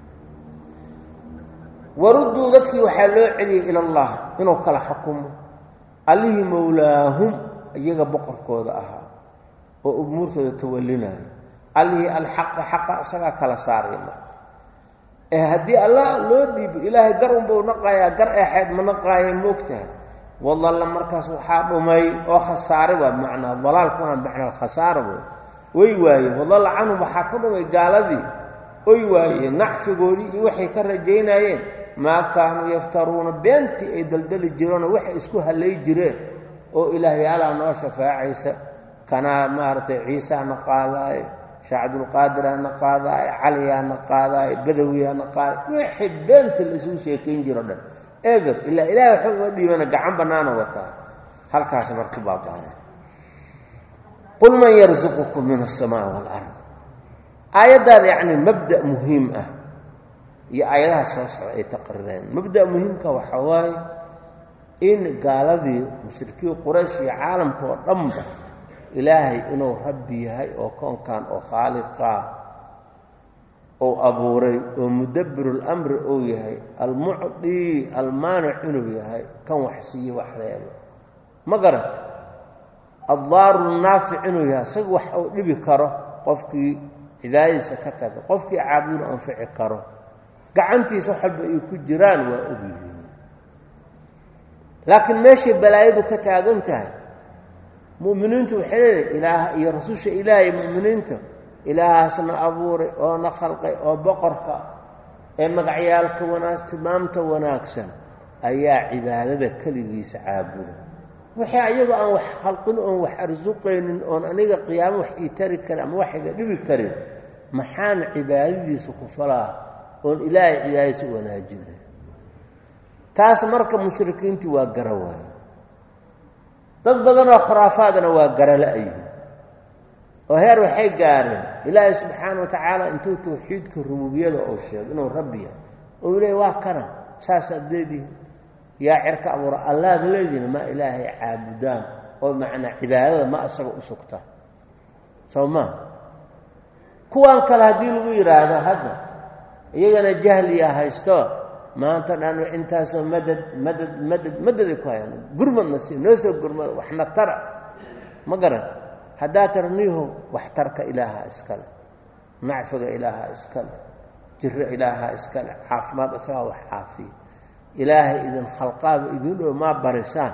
warudduu dadkii waxaa loo celiyey ila allah inuu kala xukumo allihii mowlaahum iyaga boqorkooda ahaa oo umuurtooda tawallinaya allihii alxaqa xaqa isagaa kala saaraya marka ee haddii allah loo dhiibo ilaahay gar unbau naqayaa gar eexeed ma naqaaya moogtahay wadalla markaas waxaa dhumay oo khasaaray waa bimacnaa dalaalkuna bimacnaa khasaara wey way waayeen wadalla canhum waxaa ka dhumay gaaladii oy waayeen nacfigoodii iyo waxay ka rajaynayeen maa kaanuu yaftaruuna beentii ay daldali jireenoo waxay isku hallay jireen oo ilaahyaalaa noo shafaacaysa kanaa maaragtay ciisaana qaadaayo sheekh cabdulqaadiraana qaadaayo caliyaana qaadaayo badawiyaana qaadaayo wixii beenta la isugu sheekayn jiro dhan eber ilaa ilahay waxba uma dhiibana gacan bannaana wataa halkaas marka baaba'aya qul man yarzuqukum min aلsamaa wاlard aayaddan yacni mabda' muhiim ah iyo aayadaha soo socda ay taqrireen mabda' muhiimka waxaa waaye in gaaladii mushrikiin quraysh iyo caalamka oo dhanba ilaahay inuu rabbi yahay oo koonkan oo khaaliqaa ou abuuray oo mudabbirulamri uu yahay almucdii almaanic inuu yahay kan wax siiye wax reebo ma garan addaaru naafic inuu yahay isaga wax uu dhibi karo qofkii cibaadadiisa ka taga qofkii caabudu anfici karo gacantiisa waxalba ay ku jiraan waa ogyihiin laakiin meeshay balaayadu ka taagan tahay mu'miniintu waxay leedahay ilaah iyo rasusha ilaahay mu'miniinta ilaahaasna abuuray oo na khalqay oo boqorka ee magacyaalka wanaag tilmaamta wanaagsan ayaa cibaadada keligiisa caabuda waxay ayagu aan wax khalqin oon wax arsuqaynin oon aniga qiyaamo wax ii tari karin ama wax iga dhibi karin maxaan cibaadadiisa ku falaa oon ilaahay cibaadadiisa u wanaajinay taas marka mushrikiintii waa gara waayo dad badanoo khuraafaadana waa garala-yihin oo heer waxay gaareen ilaahay subxaana wa tacaala intuu tawxiidka rububiyada oo sheego inuu rabbi yahay oo ilaahay waa kana saasaad leedihin yaa cirka abuura allaad leedihin ma ilaahay caabudaan oo macnaa cibaadada ma isaga u sugta soo maa kuwaan kale haddii lagu yidhaahdo hadda iyagana jahliya haysto maanta dhan intaasoo madad madad madad madad ku hayaan gurmadna si noo soo gurmad waxna tara ma garan haddaa tarniihu waxtarka ilaaha iskale nacfiga ilaaha iskale jirra ilaaha iskale caafimaad asaga wax caafiya ilaahay idin khalqaaba idin dhow maa barisaan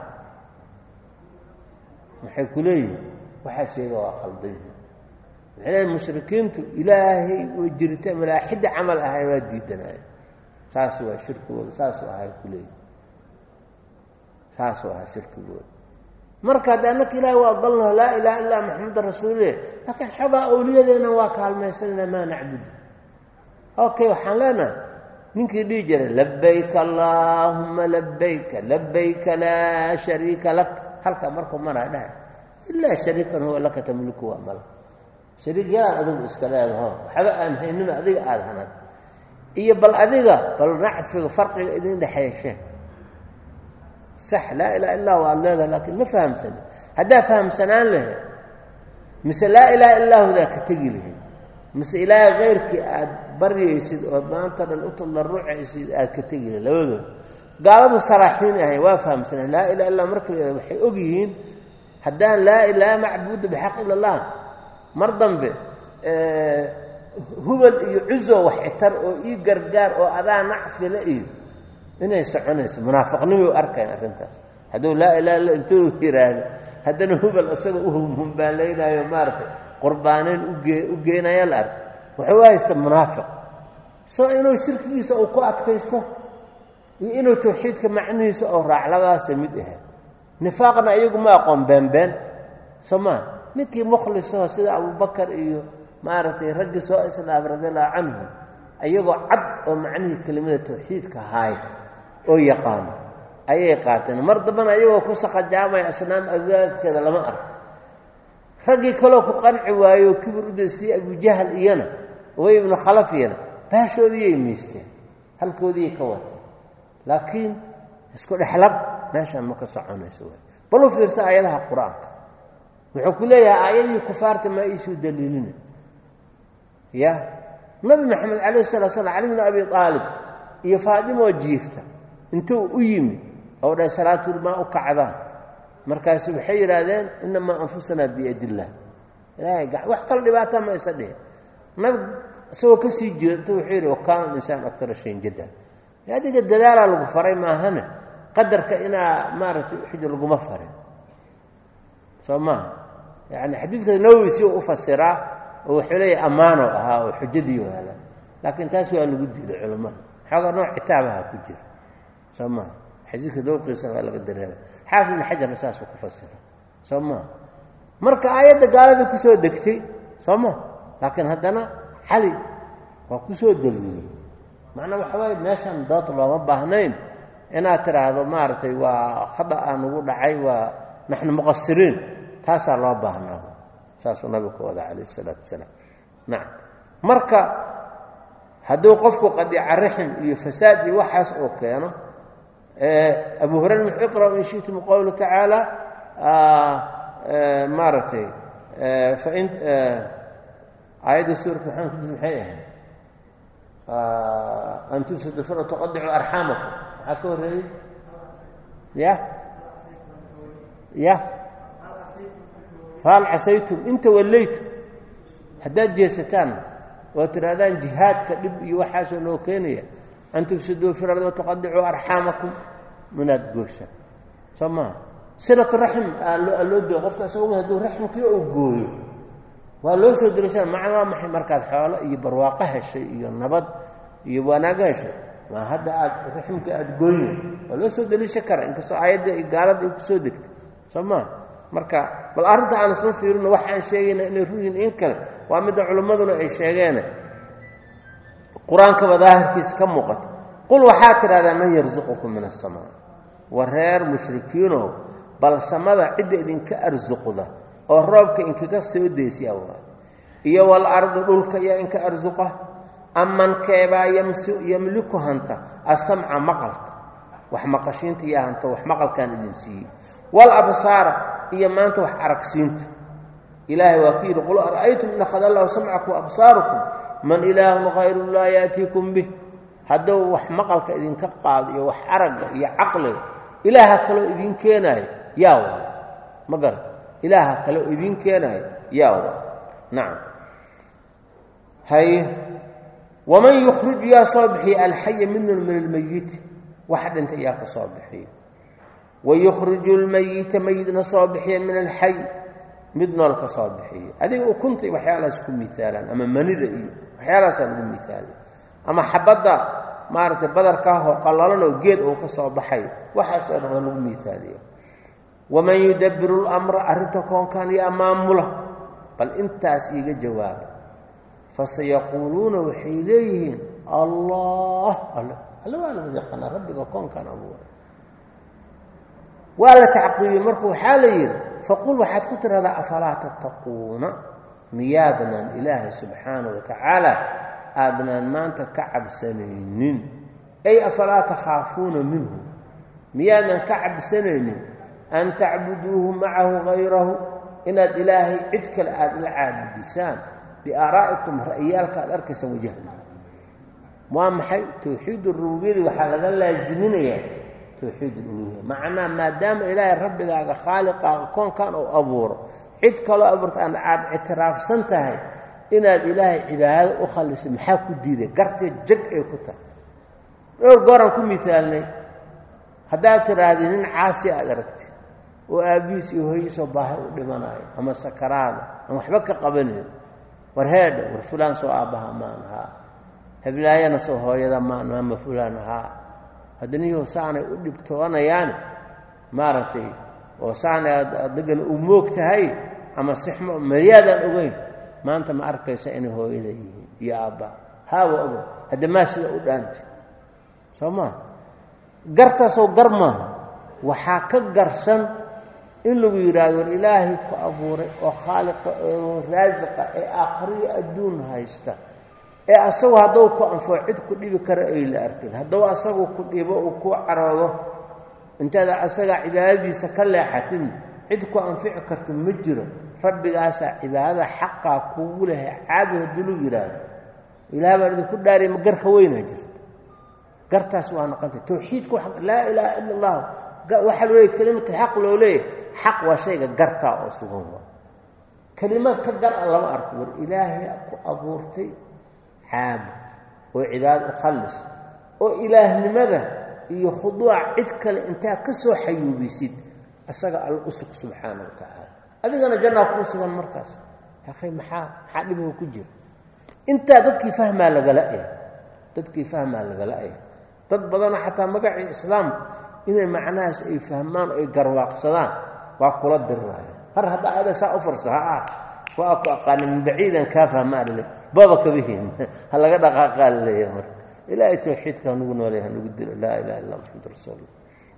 maxay ku leeyihin waxaa sheega waa khaldan maxay leeyihin mushrikiintu ilaahay oo jirta malaaxidda camal ahay waa diidanaya saas waa shirkigooda saas ahay ku leeyihin saas waa shirkigooda marka hadda annaka ilaahay waa galnaho laa ilaaha illaa maxameda rasuulillah laakiin xogaa awliyadeena waa kaalmaysanayna maa nacbudu okay waxaan leenahay ninkii dhihi jiray labayka allaahumma labayka labayka laa shariika lak halka markuu maraa dhahay ilaa shariikan huwa laka tamliku waa mala shariik yaad adigu iska leedaho waxba aan haynina adiga aada hanad iyo bal adiga bal nacfiga farqiga idin dhexeeshe sax laa ilaaha illaa waad leedahay laakiin ma fahamsani haddaa fahamsanaan lahayd mise laa ilaaha illaa hudaa ka tegi lahayd mise ilaahay kayrkii aad baryaysid ood maanta dhan u tadarrucaysid aad ka tegi lahayd labadooda gaaladu saraaxiin ahay waa fahamsaneen laa ilaha illaa marka waxay og yihiin haddaan laa ilaaha macbuuda bixaq ila allah mar dambe hubal iyo cuzo wax itar oo ii gargaar oo adaa nacfila iyo inay soconayso munaafiqnimo arkayn arrintaas hadduu laa ilaha illa intuu yiraahdo haddana hubal isaga u humbaalaynaayo maaragtay qurbaaneyn ugee u geenaya la ark wuxuu haysta munaafiq soo inuu shirkigiisa uu ku adkaysto iyo inuu tawxiidka macnihiisa oo raacladaasa mid ahaa nifaaqna iyagu ma aqoon beenbeen somaa ninkii mukhlisoo sida abubakar iyo maaragtay raggii soo islaam radiallahu canhum ayagoo cad oo macnihii kelimada tawxiidka haay oo yaqaano ayay qaateen mar dambana ayagoo ku saqajaamaya asnaam agaagkeeda lama arko raggii kaloo ku qanci waayo kibir u dasiye abujahal iyana ubay ibnu khalaf iyana baashoodiyay miisteen halkoodii ka wateen laakiin isku dhexlab meeshaan ma ka soconayso way bal u fiirsa aayadaha qur-aanka wuxuu ku leeyahay aayadii kufaarta ma isu daliilina ya nabi maxamed calayhi salaatu wasalaam cali ibn abi aalib iyo faadimo jiifta intuu u yimi oo dhan salaatul ma u kacdaan markaas waxay yiraahdeen inma anfusana bi yadillah ilaahay wax kala dhibaato ma isa dhig nab soo ka sii jeedo wuxuu yiri wakaan insaan akthar shay jiddan yaadiga dadaala lagu faray ma ahana qadarka ina maaragtay xijir lagu ma faray soma yani xadiidka nawawi si uu fasira oo xilay amaano ahaa oo xujadii wala laakiin taas waa lagu diiday culimada xaga nooc kitaabaha ku jira soma xadiidka dowqiisa waa laga dareeray xaafid ibn xajar saas ku fasira soma marka aayada gaalada ku soo degtay soma laakiin haddana xali waa ku soo daliyay macna waxa way meeshan dood looma baahnayn inaad tiraahdo maartay waa khada aan ugu dhacay waa nahnu muqassiriin taas loo baahnaa saasuu nabigu wada calayhi salaatu wasalaam nacam marka hadduu qofku qadiica raxim iyo fasaad iyo waxaas oo keeno abu hurayra iqra in shiitum qawlu tacaala maartay fa in ayadu suuratu maxaan ku maxay ahayd an tufsidu fil taqaddu arhamakum maxaa ka horeeyay ya ya فهل عسيتم انت وليتم حداد جيستان وترادان جهاد كدب يوحاسو لو كينيا ان تفسدوا في الارض وتقطعوا ارحامكم من الدوشه سما صله الرحم لو دو قفka soo hadu raxmkii oo gooyo waa loo soo dirisay macna maxay markaad xoolo iyo barwaaqo heshay iyo nabad iyo wanaag heshay ma hadda aad raxmka aad gooyo waa loo soo dirisay kara inkastoo aayada gaalada ku soo degtay soma marka bal arinta aan soo fiirino waxaan sheegayna in ruuyin in kale waa mid culimaduna ay sheegeen quraanka wadaahirkiisa ka muuqato qul waxa tiraahdaa man yarzuqukum min as-samaa wa reer mushrikiino bal samada cid idinka arzuqda oo roobka inkaga soo deesiya waa iyo wal ardu dhulka ya inka arzuqa amman keeba yamsu yamliku hanta as-sam'a maqalka wax maqashiinta ya hanta wax maqalkan idin siiyay wal absaara iyo maanta wax aragsiinta ilaahay waa kiir qul araytum in khadallahu sam'akum wa absaarukum man ilaahu ghayru la yaatikum bih hadduu wax maqalka idinka qaado iyo wax aragga iyo caqliga ilaaha kaloo idin keenaayo yaa waay ma garan ilaaha kaloo idin keenaayo yaa waay nacam hay waman yukhrij yaa soo bixiya alxaya minun min almayiti wax dhintay yaa ka soo bixiya wayukhriju almayita mayidna soo bixiya min alxay mid nool ka soo bixiya adiga ukuntay waxyaalahaas ku miaalaan ama manida iyo waxyaalahaasaa lagu miaaliya ama xabadda maaragtay badarkaahoo qallalan oo geed uu ka soo baxay waxaasoo dhan waa lagu miaaliya waman yudabbiru lamra arrinta koonkan yaa maamula bal intaas iiga jawaaba fasayaquuluuna waxay leeyihiin allah alle alle waa laga yaqaanaa rabbiga koonkan abuuray waa la tacqiibiyey marka waxaa la yidhi faqul waxaad ku tiraahdaa afalaa tattaquuna miyaadnaan ilaahay subxaana wa tacaala aadnaan maanta ka cabsanaynin ay afalaa takhaafuuna minhu miyaadnaan ka cabsanaynin an tacbuduuhu macahu hayrahu inaad ilaahay cid kale aada la caabudisaan biaaraa'ikum ra'yaalka aad arkaysa wajahna waa maxay towxiid urububiyadi waxaa laga laasiminayaa towxiid uluhiya macnaa maadaama ilaahay rabbigaaga khaaliqaaga koonkan uu abuuro cid kaloo abuurta an aad ictiraafsan tahay inaad ilaahay cibaadada u khalisay maxaa ku diiday garteed jag ay ku tahay dhowr gooraan ku miaalnay haddaad tiraahdi nin caasi aad aragti oo aabbihiis iyo hooyadiisoo baahay u dhimanayo ama sakaraada aan waxba ka qabanayo war heedha war fulaan soo aabbaha maan haa heblaayana soo hooyada maan maama fulaan haa haddaniyo saanay u dhibtoonayaan maaragtay oo saanay adigana u moog tahay ama sixmo maryaadaan ogeyn maanta ma arkaysa inay hooyada yihiin iyo aabba haawa ogo hadda maa sida u dhaantay soo maa gartaasoo gar maaha waxaa ka garsan in lagu yidhaahdo war ilaahay ku abuuray oo khaaliqa oo raasiqa ee aakhiriyo adduun haysta ee asagu hadduu ku anfoo cid ku dhibi kara ay la arkin hadduu asagu ku dhibo uu ku caroodo intaada asagaa cibaadadiisa ka leexatin cid ku anfici karto ma jiro rabbigaasaa cibaadada xaqaa kugu lehay caabud haddii lagu yidhaahdo ilaah baan idinku dhaariya ma garka weynaa jirta gartaas waa noqontay towxiidka laa ilaaha ila allah waxaa loo leeyay kelimatulxaq loo leeyahay xaq waa shayga gartaa oo sugan waa kelimad ka gar a lama arko war ilaahay ku abuurtay caabud oo cibaado u khallis oo ilaahnimada iyo khuduuca cid kale intaa ka soo xayuubisid asaga alla u sug subxaana wa tacaala adigana jannaa kuu sugan markaas akhay maxaa maxaa dhibaho ku jira intaa dadkii fahmaa lagala-ya dadkii fahmaa lagala-ya dad badanoo xataa magacii islaamka inay macnahaas ay fahmaan oo ay garwaaqsadaan waa kula diriraaya har haddaa aada saa u farsa ha ah waa ku aqaana min baciidan kaa fahmaa lale baba kabihiin ha laga dhaqaaqaa laleeya marka ilaahay towxiidka hanugu noolay hanugu dilo laa ilaha illa maxamadu rasuulullah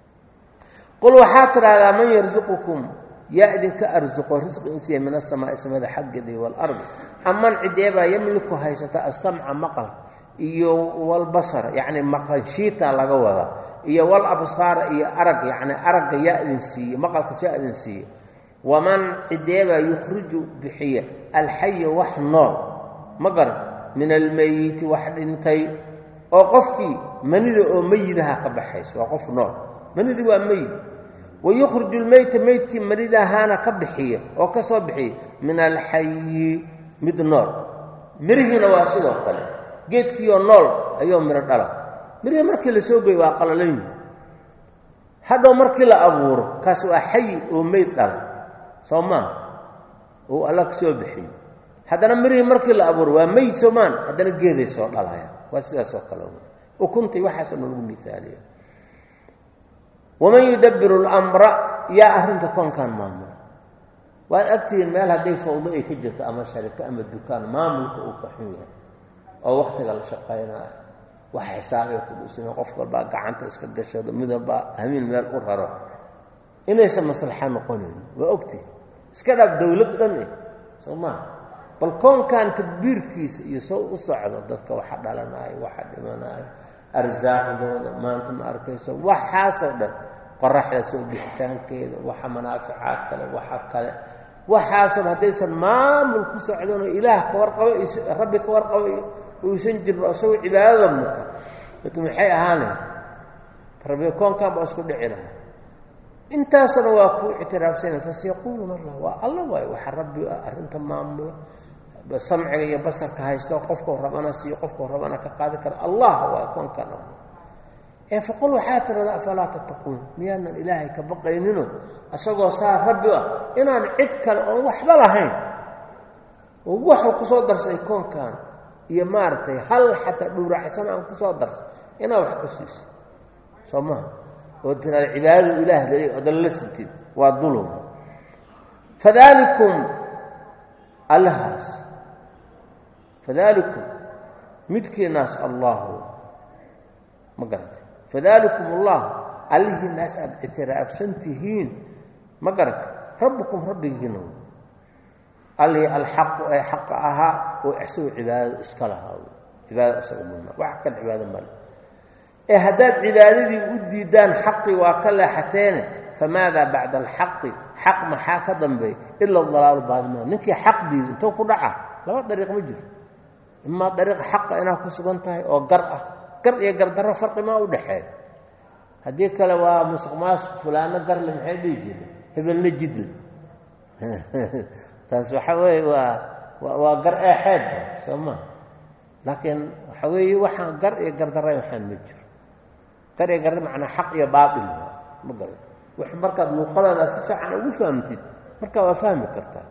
qul waxaa tidhaahdaa man yarzuqukum yaa idinka arzuqo risqi insiya min asamaa'i samada xaggeeda iyo waalardi aman cideebaa yamliku haysata asamca maqal iyo walbasara yacni maqanshiita laga wadaa iyo walabsaara iyo arag yacni aragga yaa idin siiye maqalkas yaa idin siiye waman cideebaa yukhriju bixiya alxaya wax nool ma garan min almayiti wax dhintay oo qofkii manida oo meyidaha ka baxaysa waa qof nool manidii waa meyid wayukhriju lmeyta meydkii manidahaana ka bixiya oo ka soo bixiya min alxayi mid nool mirihiina waa sidoo kale geedkiioo nool ayuu miro dhala mirihii markii la soo goyo waa qalalan yihi hadhow markii la abuuro kaas waa xayi oo meyd dhala soo maaha uu alla ka soo bixiyo haddana mirihii markii la abuuro waa meyd soomaan haddana geeday soo dhalaya waa sidaasoo kale ukuntay waxaasoo lagu miaaliya waman yudabbiru lamra yaa arrinta koonkan maamula waad agtihiin meel hadday fawdo ay ka jirto ama shariko ama dukaan maamulka uu ka xun yahay oo waktiga la shaqaynaayo wax xisaabay ku dhusina qof walbaa gacanta iska gashado midabaa hamiin meel u raro inaysan maslaxa noqonayn waa ogtihi iska dhaaf dawlad dhan eh soo maha bal koonkan tadbiirkiisa iyo soo u socdo dadka waxa dhalanaayo waxa dhimanaayo arsaaqdooda maanta ma arkayso waxaasoo dhan qoraxda soo bixitaankeeda waxa manaaficaad kale waxa kale waxaasoo haddaysan maamul ku socdanoo ilaah ka warqabo rabbi ka warqabo uusan jirno isagoo cibaadada muta maxay ahaaneen rabbi koonkan baa isku dhici lahaa intaasna waa ku ictiraafsanay fasiyaquuluna allah waa alla waay waxa rabbi arrinta maamula samciga iyo basarka haysto qofka rabana si qofka rabana ka qaadi kara allah waa koonkan ee faqul waxaa tirada afalaa tattaquun miyaanan ilaahay ka baqaynino asagoo saa rabbi ah inaan cid kale oo waxba lahayn oo wuxuu ku soo darsay koonkan iyo maartay hal xataa dhuuracsan aan ku soo darsay inaa wax ku siiso soomaa oo tirada cibaadadu ilaah leeyahay oo dallasitid waa dulum fadalikum allahas fadalikum midkii naas allahu ma garata fadalikum allah allihi naas aad ictiraafsantihiin ma garata rabbukum rabbigiina alli alxaqu ay xaqa ahaa oo isagu cibaadada iska lahaa cibaadada isagu mudna wax kale cibaado male ee haddaad cibaadadii u diidaan xaqi waa ka leexateene famaada bacda alxaqi xaq maxaa ka dambeey ila dalaalu baadima ninkii xaq diida intuu ku dhaca laba dariiq ma jiro imaa dariiq xaqa inaad ku sugan tahay oo gar ah gar iyo gardarro farqi maa u dhexeeya haddii kale waa musuq maasuq fulaano garle maxay dhihi jire hebelna jidle taas waxa weeye waa waa gar eexeed soo maa laakiin waxa weeye waxaan gar iyo gardarray waxaan ma jiro gar iyo garda macnaa xaq iyo baatil ma garo wax markaad luuqadaada si fiican ugu fahamtid marka waa fahmi kartaa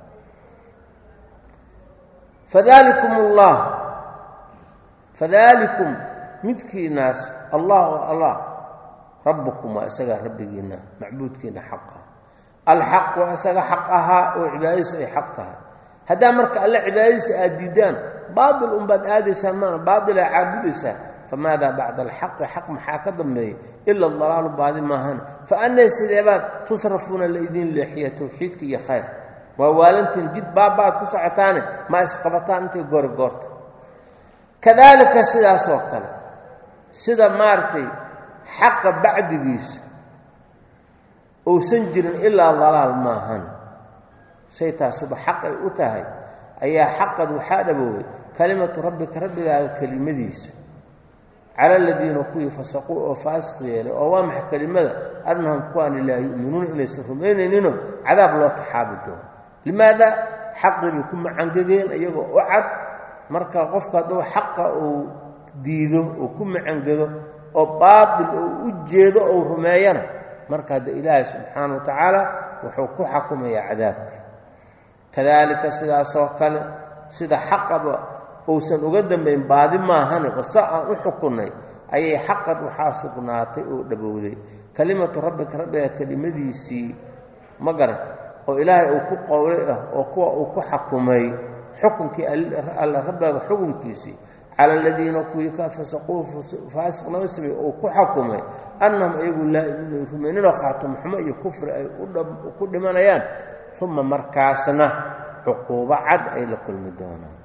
fadalikum allah fadalikum midkii naas allah wa allah rabbukum waa isagaa rabbigiina macbuudkiina xaqa alxaq waa isaga xaq ahaa oo cibaadadiisa ay xaq tahay haddaa marka alle cibaadadiisa aad diidaan baatil unbaad aadaysaan maana baatil aa caabudaysaan famaada bacda alxaqi xaq maxaa ka dambeeyey ila dalaalu baadi maahana fa annay sideebaad tusrafuuna laydin leexiya tawxiidka iyo khayr waa waalantiin jid baabbaad ku socotaane ma isqabataan intay goori goorta kadaalika sidaasoo kale sida maaragtay xaqa bacdigiisa uusan jirin ilaa dalaal maahan shay taasuba xaq ay u tahay ayaa xaqad waxaa dhaboobay kalimatu rabbika rabbigaaga kelimadiisa cala aladiina kuwii fasaquu oo faasiq yeelay oo waa maxay kelimada annahum kuwaani laa yu'minuuna inaysan rumaynayninoo cadaab loo taxaabi doono limaada xaqii bay ku macangegeen iyagoo u cad marka qofka hadduu xaqa uu diido oo ku macangego oo baatil uu u jeedo ou rumeeyana marka hadda ilaahay subxaana wa tacaala wuxuu ku xukumayaa cadaabka kadaalika sidaasoo kale sida xaqaba uusan uga dambayn baadi maahane oo sa aan u xukunnay ayay xaqad waxaa sugnaatay oo dhabowday kelimatu rabbika rabbiga kelimadiisii ma garan oo ilaahay uu ku qowlay ah oo kuwa uu ku xukumay xukunkii alla rabbiga xukunkiisii cala aladiina kuwii ka fasaquu faasiqnimo sabay uu ku xukumay annahum ayagu laa yu'minuuna rumayninoo khaatamo xumo iyo kufri ay ku dhimanayaan uma markaasna cuquubo cad ay la kulmi doonaan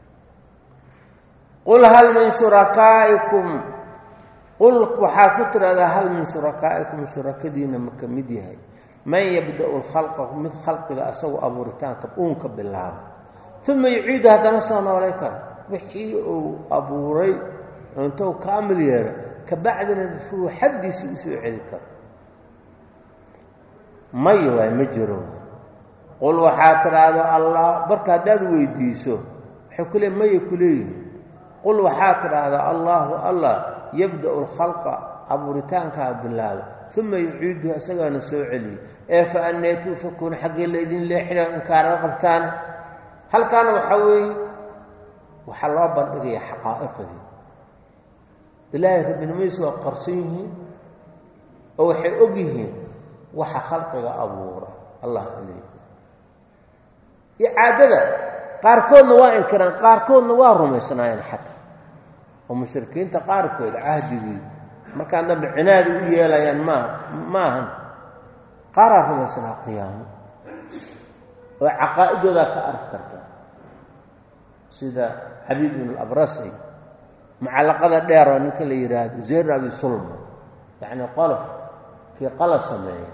qul hal min shurakaa'ikum qul waxaad ku tidhahdaa hal min shurakaa'ikum shurakadiina ma ka mid yahay man yabda'u lkhalqa mid khalqiga asagoo abuuritaanka uunka bilaaba uma yuciidu haddana soo noolay kara wixii uu abuuray intou kaamil yeero kabacdina ruuxaddiisii u soo celi karo maya waay ma jiro qul waxaad tidhaahdo allah marka haddaad weydiiso waxay ku le maya ku leeyihin qul waxaad tidhaahdaa allaahu allah yabda'u lkhalqa abuuritaankaa bilaaba uma yuciiduhu isagaana soo celiya ee fa annee tuufakuuna xaggee laydin leexinaa inkaarada qabtaan halkaana waxaa weeye waxaa loo bandhigaya xaqaa'iqdii ilaahay rabbinimadiisa waa qarsan yihiin oo waxay og yihiin waxa khalqiga abuura allah inay icaadada qaarkoodna waa inkiraan qaarkoodna waa rumaysnaayeen xataa oo mushrikiinta qaarkood cahdigii markaan dambe cinaadi u yeelayaan ma maahan qaaraa rumaysnaa qiyaamo oo caqaa'idoodaa ka arki karta sida xabiib ibn alabrasi mucallaqada dheer oo ninka la yidhaahdo zeyr abi sulma yacni qolof kii qala sameeya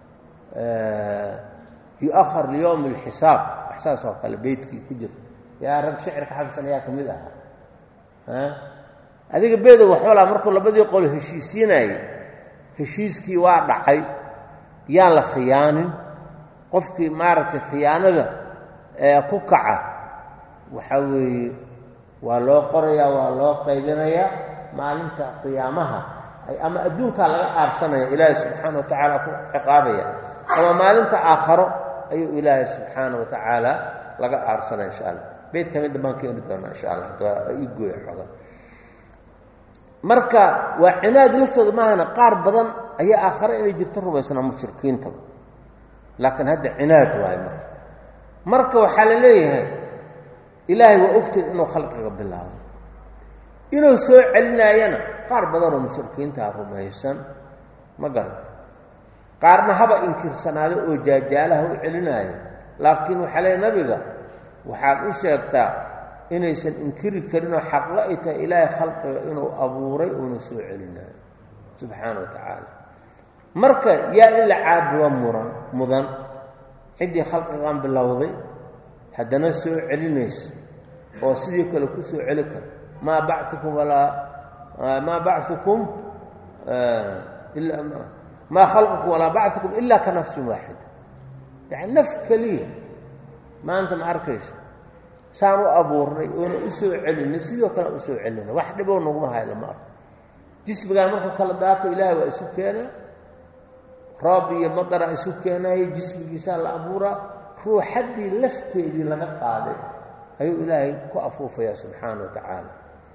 yu-ahar liyowmi alxisaab waxsaas oo kale beytkii ku jira yaa rag shicirka xafisan ayaa ka mid ahaa adiga beedo waxoolaa markuu labadii qolo heshiisiinayay heshiiskii waa dhacay yaan la khiyaanin qofkii maaragtay khiyaanada ee ku kaca waxaa weeye waa loo qorayaa waa loo qaybinayaa maalinta qiyaamaha ay ama adduunkaa laga aarsanaya ilaahay subxaana wa tacaala ku ciqaabaya ama maalinta aakharo ayuu ilaahay subxaana wa tacaala laga aarsanaya insha allah beyd ka midda baan keeni doonaa insha allah hadaa ii gooya xoga marka waa cinaad laftooda maahana qaar badan ayaa aakhare inay jirto rumaysnaa mushrikiintaba laakiin hadda cinaad waayo marka marka waxaa la leeyahay ilaahay waa ogtiin inuu khalqiga bilaabo inuu soo celinaayana qaar badanoo mushrikiintaa rumaysan ma garan qaarna haba inkirsanaado oo jaajaalaha u celinaayo laakiin waxaa leeyahay nabiga waxaad u sheegtaa inaysan inkiri karinoo xaqla ay tahay ilaahay khalqiga inuu abuuray uuna soo celinaayo subxaana wa tacaala marka yaa in la caabudo muran mudan ciddii khalqigan bilowday haddana soo celinayso oo sidii kale ku soo celi karo maa bacukum walaa maa bacukum ila maa khalqukum walaa bacukum ilaa ka nafsin waaxida yani naf keliya maanta ma arkayso saan u abuurnay oona u soo celinay sidoo kale u soo celinay wax dhiboo naguma hayla ma arko jismigaan markuu kala daato ilaahay waa isu keenaa roob iyo madara isu keenaayo jismigiisaa la abuuraa ruuxaddii lafteedii laga qaaday ayuu ilaahay ku afuufayaa subxaana wa tacaala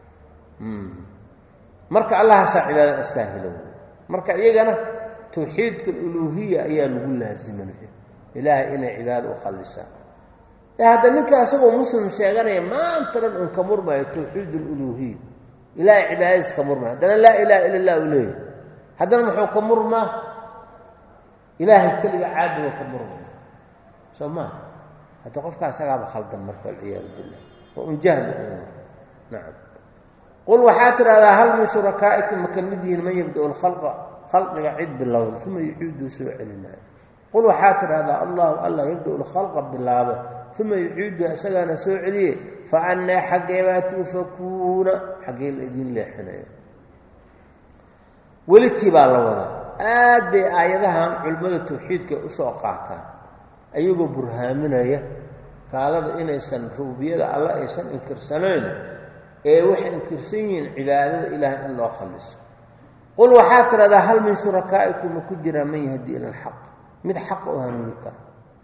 marka allahaasaa cibaadada asaahila wey marka iyagana tawxiidka aluluuhiya ayaa lagu laazimanaya ilaahay inay cibaado u khallisaan ee hadda ninka isagoo muslim sheeganaya maanta dhan un ka murmaayo tawxiid aluluuhiya ilaahay cibaadadiis ka murmaayo haddana laa ilaaha ila allah u leeyahy haddana muxuu ka murmaa ilaahay keliga caabuga ka murmaya soo maa hadda qofka isagaaba khaldan marka walciyaadu billah wa un jahli nacam qul waxaa tidhahdaa hal min shurakaa'ikum ma ka mid yihiin man yabda'u lkhalqa khalqiga cid bilowda uma yuciiduu soo celinaayo qul waxaa tidhahdaa allahu allah yabda'u lkhalqa bilaabo uma yuciidu isagaana soo celiye fa annaa xaggeebaa tuufakuuna xaggee la idiin leexinayo welitii baa la wadaa aad bay aayadahan culimmada tawxiidka u soo qaataan ayagoo burhaaminaya gaalada inaysan rububiyada alla aysan inkirsanayn ee waxay inkirsan yihiin cibaadada ilaahay in loo khalliso qul waxaa tidhahdaa hal min shurakaa'ikum ma ku jiraa man yahdi ila alxaq mid xaqa u hanuuni kara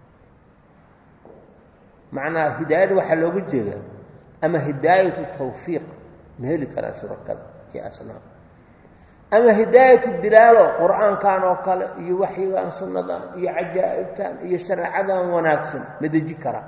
macnaa hidaayada waxaa looga jeedaa ama hidaayatu tawfiiq ma heli karaa shurakada iyo asnaam ama hidaayatu dilaalo qur-aankan oo kale iyo waxyigan sunnadan iyo cajaa'ibtan iyo shareecadan wanaagsan ma deji karaa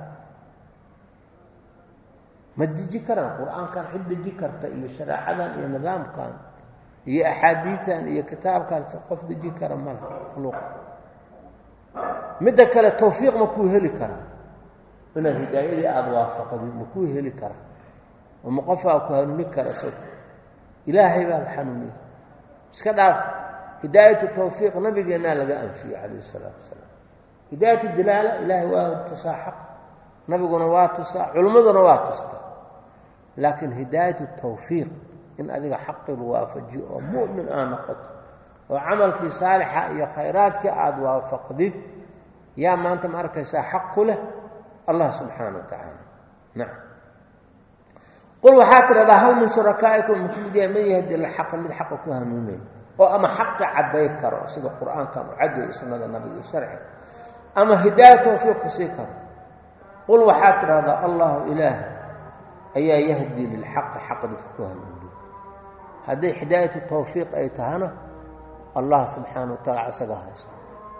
ma deji karaan qur-aankan cid deji karta iyo shareecadan iyo nidaamkan iyo axaadiitan iyo kitaabkan qof deji kara mala makhluuq midda kale tawfiiq ma kuu heli karaa inaad hidaayadii aada waafaqadid ma kuu heli karaa oo ma qofaa ku hanuuni kara soo ilaahay baa la xanuuniya iska dhaaf hidaayatu tawfiiq nabigeennaa laga anfiyey calayhi isalaatu wasalaam hidaayatu dilaala ilaahay waa tusaa xaq nabiguna waa tusaa culimmaduna waa tustaa laakiin hidaayatu tawfiiq in adiga xaqii lu waafajiyo oo mu'min aa noqoto oo camalkii saalixa iyo khayraadkii aada waafaqdid yaa maanta ma arkaysaa xaq ku leh allah subxaana wa tacaala nacam qul waxaa tidhahdaa hal min shurakaa'ikum makamid yahay man yahdi ilxaqa mid xaqa ku hanuunaya oo ama xaqi cadday karo sida qur-aankan u caddeeyo sunnada nabiga iyo sharciga ama hidaaya tawfiiq ku sii karo qul waxaa tidhahdaa allahu ilaah ayaa yahdi lilxaqi xaqa dadka ku hanuuniya hadday hidaayatu tawfiiq ay tahana allah subxaana wa taala isagaa haysta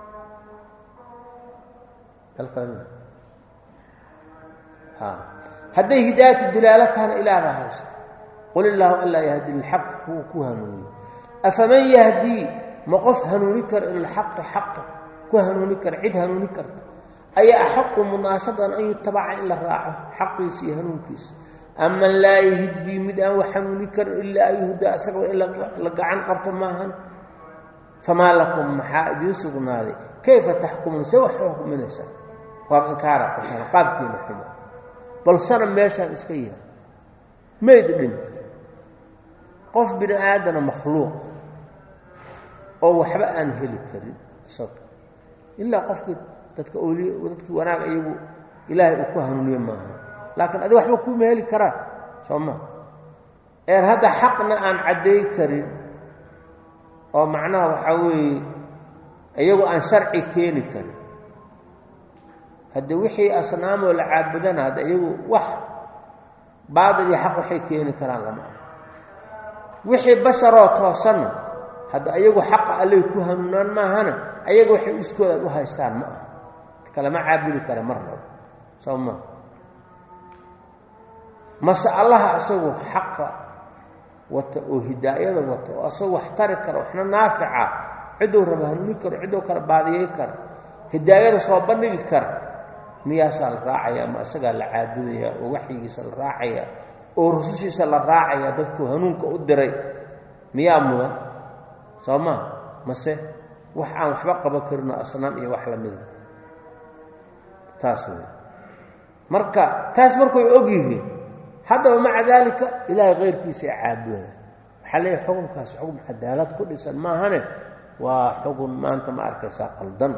hadday hidaayatu dilaalo tahana ilaah baa haysta qul illaahu anlaa yahdi lilxaq kuwa ku hanuuniya afaman yahdii ma qof hanuuni kara ilalxaqi xaqa ku hanuuni kara cid hanuuni karta ayaa axaqu munaasaban an yutabaca in la raaco xaqiisa iyo hanuunkiisa aman laa yahdii mid aan wax hanuuni karin ilaa an yuhdaa isagaba in la gacan qabto maahan famaa lakum maxaa idiin sugnaaday kayfa taxkumuun se wax xukuminaysaa waab inkaara qabtaan qaabkiina xumo bal sana meeshaan iska yahay mayd dhinta qof bini aadana makhluuq oo waxba aan heli karin isaga ilaa qofkii dadka awliya dadkii wanaag iyagu ilaahay uu ku hanuuniyo maaha laakiin adiga waxba kuma heli karaa soo ma ee hadda xaqna aan cadday karin oo macnaha waxa weeye iyagu aan sharci keeni karin hadda wixii asnaamoo la caabudana hadda iyagu wax baadil iyo xaq waxay keeni karaan lama aha wixii basharoo toosanna hadda iyagu xaqa allay ku hanuunaan maahana ayaga waxay iskoodaad u haystaan ma aha kalama caabudi kara marnaba soo ma mase allaha isagu xaqa wata oo hidaayada wata oo asagoo wax tari kara waxna naafica ciduu raba hanuuni karo ciduu kala baadiyey kara hidaayada soo bandhigi kara miyaasaa la raacaya ama isagaa la caabudaya oo waxyigiisa la raacaya oo rusushiisa la raacaya dadku hanuunka u diray miyaa mudan soo maa mase wax aan waxba qaban karino asnaam iyo wax lamida taas wey marka taas markay og yihiin haddaba maca daalika ilaahay keyrkiisa ay caabudaya waxaa leeyahay xukunkaas xukun cadaalad ku dhisan maahane waa xukun maanta ma arkaysaa qaldan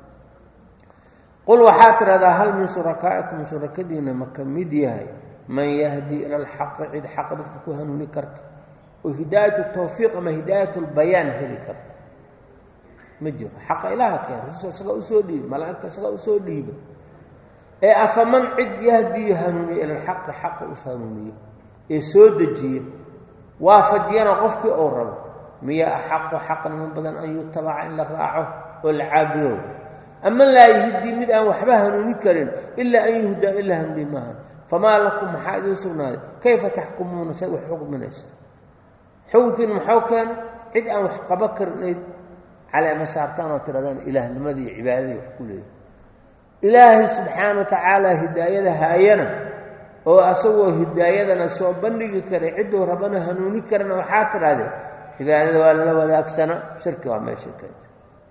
qul waxaa tidhahdaa hal min shurakaa'ikum shurakadiina ma ka mid yahay man yahdii ila alxaqi cid xaqa dadka ku hanuuni karta oo hidaayatu tawfiiq ama hidaayatu lbayaan heli karta ma jiro xaqa ilaaha keen rususha isagaa usoo dhiiba malaa'igta isagaa usoo dhiiba ee afaman cid yahdii hanuuniya ila alxaqi xaqa u hanuuniya ee soo dejiya waafajiyana qofkii ou rabo miyaa axaqu xaqnimo badan an yutabaca in la raaco oo la caabudo ama laa yahdii mid aan waxba hanuuni karin ilaa an yuhdaa ilaa hanuuni maaha famaa lakum maxaa idiin sugnaaday kayfa taxkumuuna saad wax xukminaysa xukunkiina maxuu keena cid aan wax qaban karin inayd caleema saartaan oo tiradaan ilaahnimadii iyo cibaadadii wax ku leeyahy ilaahay subxaana wa tacaala hidaayada haayana oo asagoo hidaayadana soo bandhigi karay cidduu rabana hanuuni karana waxaa tidhahdeen cibaadada waa lala wadaagsana shirki waa meesha keenta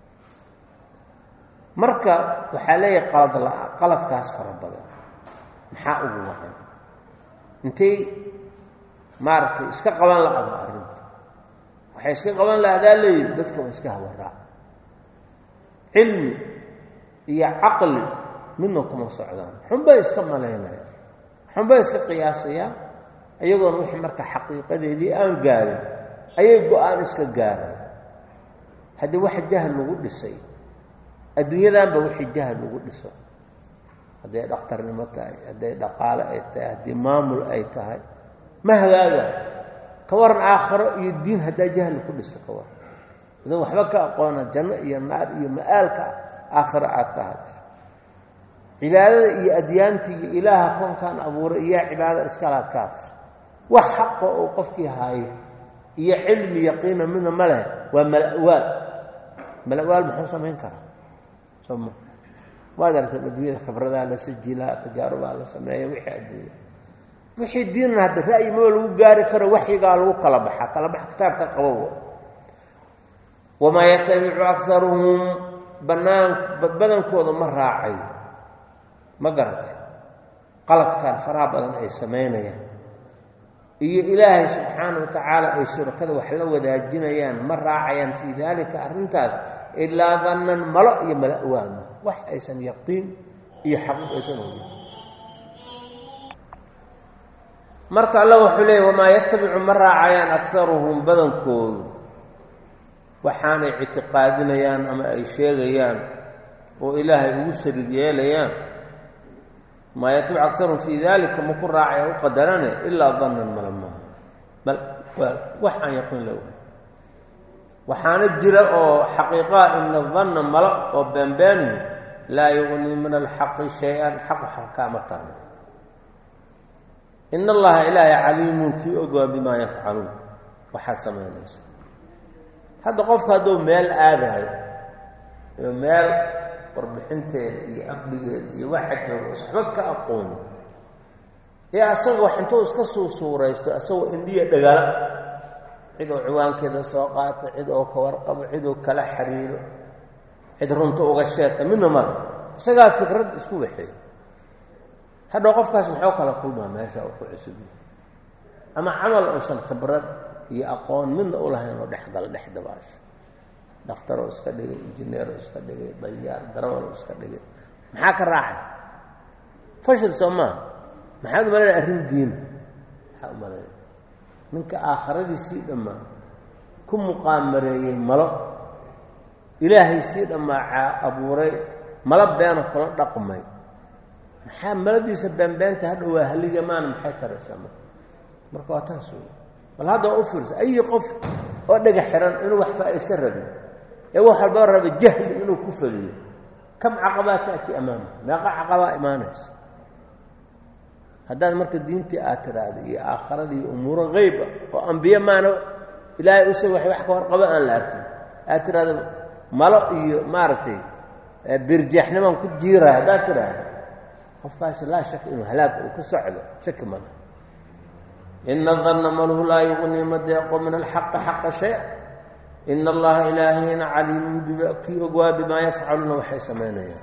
marka waxaa leeyahay qalad la-a qaladkaas fara badan maxaa ugu wacan intay maaragtay iska qaban la-ada arrinta waxay iska qaban la-adaa leeyihi dadka waa iska hawaraac cilmi iyo caqli midna kuma socdaan xunbay iska malaynayaan xunbay iska qiyaasayaan iyagoona wixii marka xaqiiqadeedii aan gaarin ayay go-aan iska gaaraan haddii wax jahal lagu dhisay adduunyadanba wixii jahal lagu dhiso hadday dhakhtarnimo tahay hadday dhaqaale ay tahay haddii maamul ay tahay ma hagaaga ka waran aakhiro iyo diin haddaa jahli ku dhiso ka waran idan waxba ka aqoona janno iyo naar iyo ma-aalka aakhiro aad ka hadasho cibaadada iyo adyaanta iyo ilaaha koonkan abuuray iyaa cibaadada iskalaad ka hadasho wax xaqa oo qofkii haayo iyo cilmi yaqiina midna ma leh waa mala-waal mala-waal muxuu samayn karaa soma waad aragtay adduunyada khibradaa la sajilaa tajaarubaa la sameeya wixii adduunya wixii diinan hadda ra'yi maba lagu gaari karo waxyigaa lagu kala baxaa kala bax kitaabka qabowa wamaa yatabicu akaruhum banaan badankooda ma raacay ma garatay qaladkan faraha badan ay samaynayaan iyo ilaahay subxaana wa tacaala ay shurakada wax la wadaajinayaan ma raacayaan fii daalika arrintaas ilaa dannan malo iyo mala-waalma wax aysan yaqiin iyo xaqiiq aysan ogin marka alla wuxuu leeyay wamaa yatabicu ma raacayaan akaruhum badankoodu waxaanay ictiqaadinayaan ama ay sheegayaan oo ilaahay ugu shariig yeelayaan maa yatabicu akaruhum fii daalika ma ku raacaya u qadarane ilaa dannan mala maaha bal waa wax aan yaqiin la oga waxaana jira oo xaqiiqaa ina danna malo oo beenbeeni laa yugnii min alxaqi shay-an xaq xaqkaama tarna in allaha ilaahay caliimun kii ogaa bimaa yafcaluun waxaad samaynayso hadda qofka hadduu meel aadahay iyo meel warbixinteeda iyo aqligeeda iyo waxa jooga waxba ka aqooni ee asaga wax intuu iska suu suuraysto asagoo indhiya dhagala cid oo ciwaankeeda soo qaato cid oo ka warqabo cid oo kala xiriiro cid runta uga sheegta midna male isagaa fikrad isku waxeey hadhow qofkaas muxuu kala kulmaa meesha uu ku cusub yahay ama camal uusan khibrad iyo aqoon midna u lahayn oo dhexgal dhex dabaasho dhakhtaroo iska dhigay injineeroo iska dhigay dayaar darawaloo iska dhigay maxaa ka raacay fashil soo maaha maxaad umalayna arrin diin maxaa umalayna ninka aakhiradiisii dhammaa ku muqaamareeyey malo ilaahay sii dhammaa abuuray malo beena kula dhaqmay maxaa maladiisa beenbeenta hadha waa haligamaana maxay taraysaa marka marka waa taas wey bal hadda waa u fiirsa ayi qof oo dhega xiran inuu wax faa-iisa rabin ee wax walba raba jahli inuu ku faliyo kam caqabaa ta'ti amaama meeqa caqabaa imaanaysa haddaad marka diintii aad tiraahda iyo aakhiradii umuuro qeyba oo ambiye maana ilaahay use wax wax ka warqaba aan la arkin aad tiraahda malo iyo maaragtay birjeexnimaan ku jiiraa haddaad tiraahda qofkaasi laa shaka inuu halaag uu ku socdo shaki mala ina danna maluhu laa yuqnii ma deeqo min alxaqi xaqa shay ina allaha ilaahayna caliimun kii ogwaa bimaa yafcaluuna waxay samaynayaan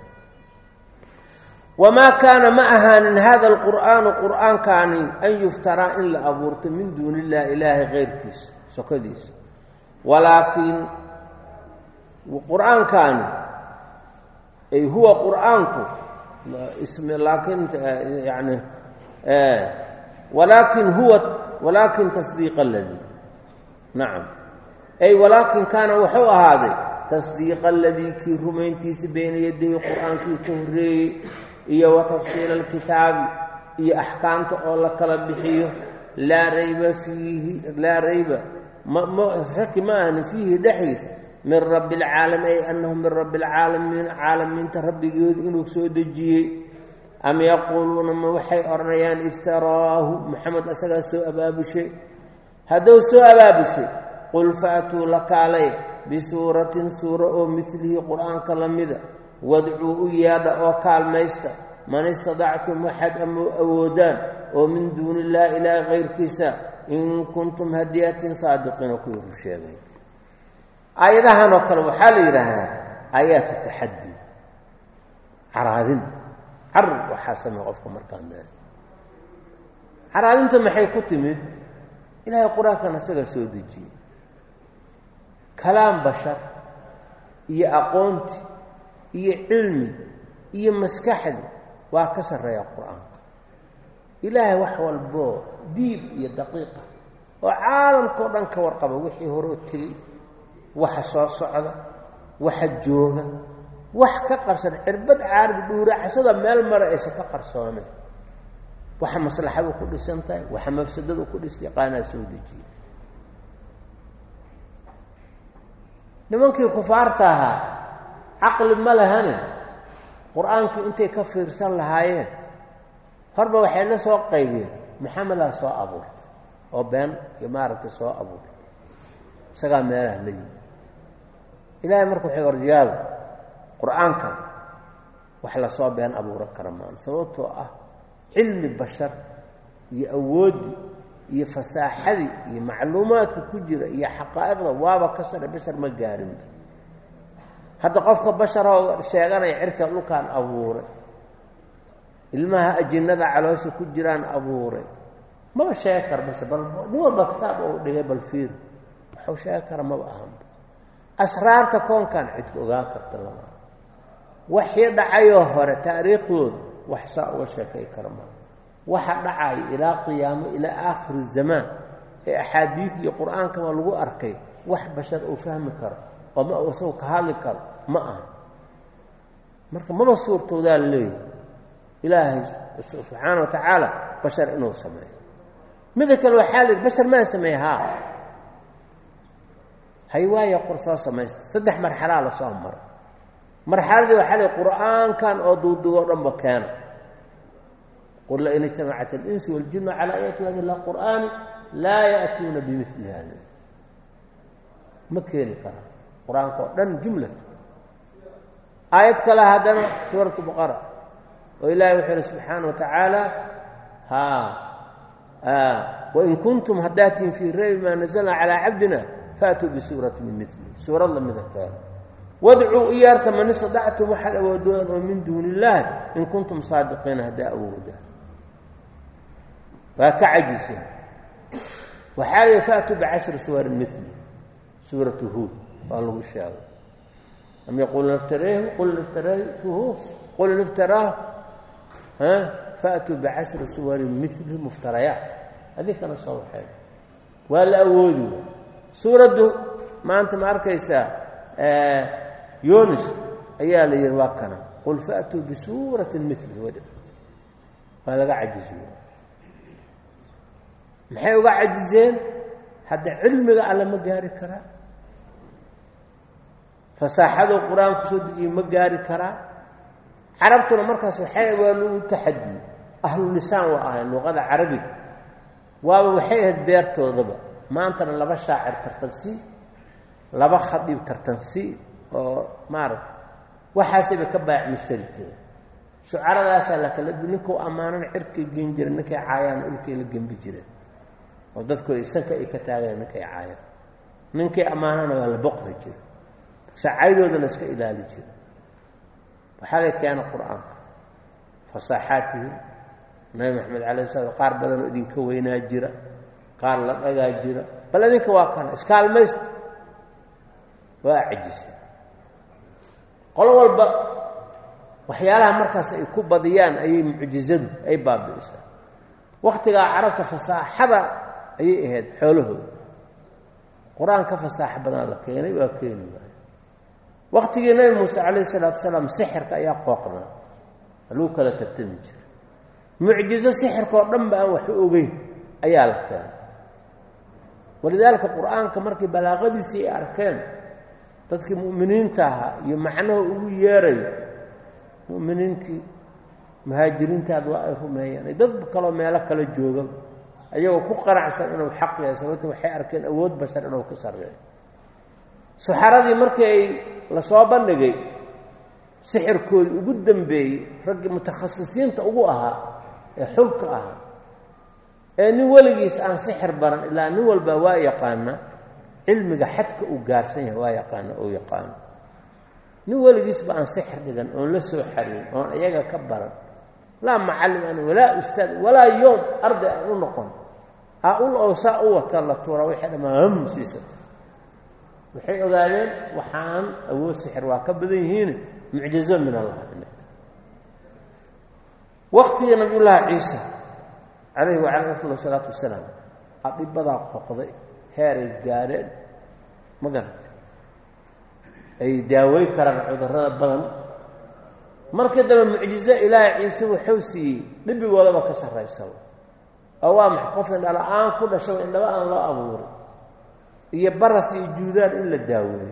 wamaa kaana ma ahaanin hada alqur'aanu qur'aankaani an yuftaraa in la abuurto min duuni illahi ilaahay keyrkiisa sokadiisa walaakiin qur'aankaani ay huwa qur'aanku laakiin yani walaakin huwa walaakin tasdiiqa aladii nacam ay walaakin kaana wuxuu ahaaday tasdiiqa aladii kii rumayntiisa bayna yadayhi qur'aankii ka horreeyey iyo wa tafsiila alkitaabi iyo axkaamta oo la kala bixiyo laa rayba fiihi laa rayba ma shaki ma ahni fiihi dhexdiisa min rabbi alcaalamiin ay annahu min rabbi alcaalamiin caalamiinta rabbigeedu inuu soo dejiyey am yaquuluuna ma waxay odhanayaan iftaraahu maxamed asagaa soo abaabushay hadduu soo abaabushay qul faatuu la kaalay bisuuratin suura oo midlihi qur-aanka la mida wadcuu u yeedha oo kaalmaysta man istadactum waxaad awoodaan oo min duuni illahi ilaahi kayrkiisa in kuntum hadiyatin saadiqiina kuwii ru sheegay aayadahan oo kale waxaa la yidhaahdaa aayaatu taxaddi caraadin car waxaa sameey qofka markaan da caraadinta maxay ku timid ilaahay qur-aankan isaga soo dejiyey kalaam bashar iyo aqoonti iyo cilmi iyo maskaxdi waa ka sarreeya qur-aanka ilaahay wax walboo diib iyo daqiiqa oo caalamkao dhan ka warqaba wixii horoo tegey waxa soo socda waxa jooga wax ka qarsan cirbad caaridi dhuuracsada meel mara aysa ka qarsoonayn waxa maslaxadu ku dhisan tahay waxa mafsadadu ku dhistay qaanaa soo dejiyey nimankii kufaarta ahaa caqli ma lahane qur-aankii intay ka fiirsan lahaayeen horba waxay la soo qaybiyeen maxamedaa soo abuurtay oo been iyo maaragtay soo abuurtay isagaa meelaha la yimi ilaahay marka waxay orjiyaada qur-aanka wax la soo been abuuran kara maan sababtoo ah cilmi bashar iyo awoodii iyo fasaaxadii iyo macluumaadka ku jira iyo xaqaa'iqda waaba ka sare bashar ma gaarin hadda qofka basharoo sheeganaya cirka dhulkaan abuuray ilmaha ajinnada caloosha ku jiraan abuuray maba sheegi kara bashar bal nin walba kitaab oo dhigay bal fiir wuxuu sheegi kara maba ahanba asraarta koonkan cidka ogaan karta lama waxii dhacayoo hore taariikhdooda wax saa uga sheekay kara ma waxa dhacay ilaa qiyaamo ilaa aakhir zamaan ee axaadiid iyo qur-aankaba lagu arkay wax bashar uu fahmi karo oo ma isagu ka hadli karo ma aha marka maba suurtoodaa leeyahy ilaahay subxaana wa tacaala bashar inuu sameeyo mida kale waxaa la yidhi bashar maa sameeye haa hay waaya qor soo samaysta saddex marxalaa la soo mara marxaladii waxaa la qur-aankan oo duuduuboo dhanba keena qul lain ijtamacat alinsu waljinnu calaa an yatuu hadi la qur'aani laa ya'tuuna bimili hada ma keeni karaan qur-aanka oo dhan jumlata aayad kale haddana suuratu baqara oo ilaahay wuxuu yihi subxaana wa tacaala haa wain kuntum haddaatiin fii raybi maa nazalna calaa cabdina faatuu bisuurati min mili suurad lamida keena wadcuu iyaarta man istadactum waxaad awoodaan oo min duuni illaahi in kuntum saadiqiina haddaa awoodaan waa ka cajiseen وحال فاتوا بعشر سور مثله سورة هود قالوا الشاوي أم يقولون افتريه قل افتريته قل افتراه ها فاتوا بعشر سور مثله مفتريات هذه كان صور حاجة ولا أودوا سورة ما أنت ما أركيسا آه يونس أيها اللي يرواكنا قل فاتوا بسورة مثله ودد قال قاعد يزور maxay uga cadiseen hadda cilmiga alla ma gaari karaa fasaaxada quraanku soo dejiyay ma gaari karaa carabtuna markaas waxay walaal u taxaddi ahlu lisaan wa ah luqada carabiga waa waxay had beertoodaba maanta laba shaacir tartansi laba khadib tartansi oo maarad waxaasba ka baac mustarikada shucaradaas la kala ninka amaanan cirka geenjir ninka caayaan ulkii la gambi jiray oo dadku isanka ay ka taageen ninka caayaan ninka amaanana waa la boqri jiray sacaydooda iska ilaali jiray waxa la keenay quraanka fasaxaatihi nabi maxamed alayhi salaam qaar badan oo idin ka weynaa jira qaar la dhagaa jira bal idinka waa kan iskaalmayst waa ajisi qol walba waxyaalaha markaas ay ku badiyaan ay muujizadu ay baabiisa waqtiga carabta fasaaxada ay ahayd xoolahooda quraanka fasaax badan la keenay waa keenay waqtigii nabi muusa alayhi salaam sixirka ayaa qooqna loo kala tartami jiray mucjizo sixirka oo dhan baan wax ogeyn ayaa la keenay walidaalka quraanka markii balaaqadiisii arkeen dadkii muuminiinta ahaa iyo macnaha ugu yeeray muuminiintii muhaajiriintaad waa ay rumeeyeen dad kale meel kale jooga ayagoo ku qaracsan inuu xaq yahay sababtoo waxay arkeen awood bashar inuu ka sareeyo suxaradii markii la soo bandhigay sixirkoodii ugu dambeeyay rag mutakhasisiinta ugu ahaa ee xulka ahaa ee nin waligiis aan sixir baran ilaa nin walba waa yaqaana cilmiga xadka uu gaarsan yahay waa yaqaana oo yaqaan nin waligiis ba aan sixir dhigan oo la soo xariin oo iyaga ka baran la macallim wala ustaad wala yoom arday u noqon أقول أوساء وتلا ترى واحد ما هم سيسة وحي أقالين وحان أبو السحر وكبذين هنا معجزة من الله إنك. وقت نبي الله عيسى عليه وعلى الصلاة والسلام أطيب بضاق فقضي هاري الجارد ما قرأت أي داوي كرم عذراء بغن مركز من معجزة إلى عيسى وحوسي نبي ولا ما كسر رئيسه أوام قفنا الآن كل شيء إنما أن لا أمور يبرس الجودان إلا الداوي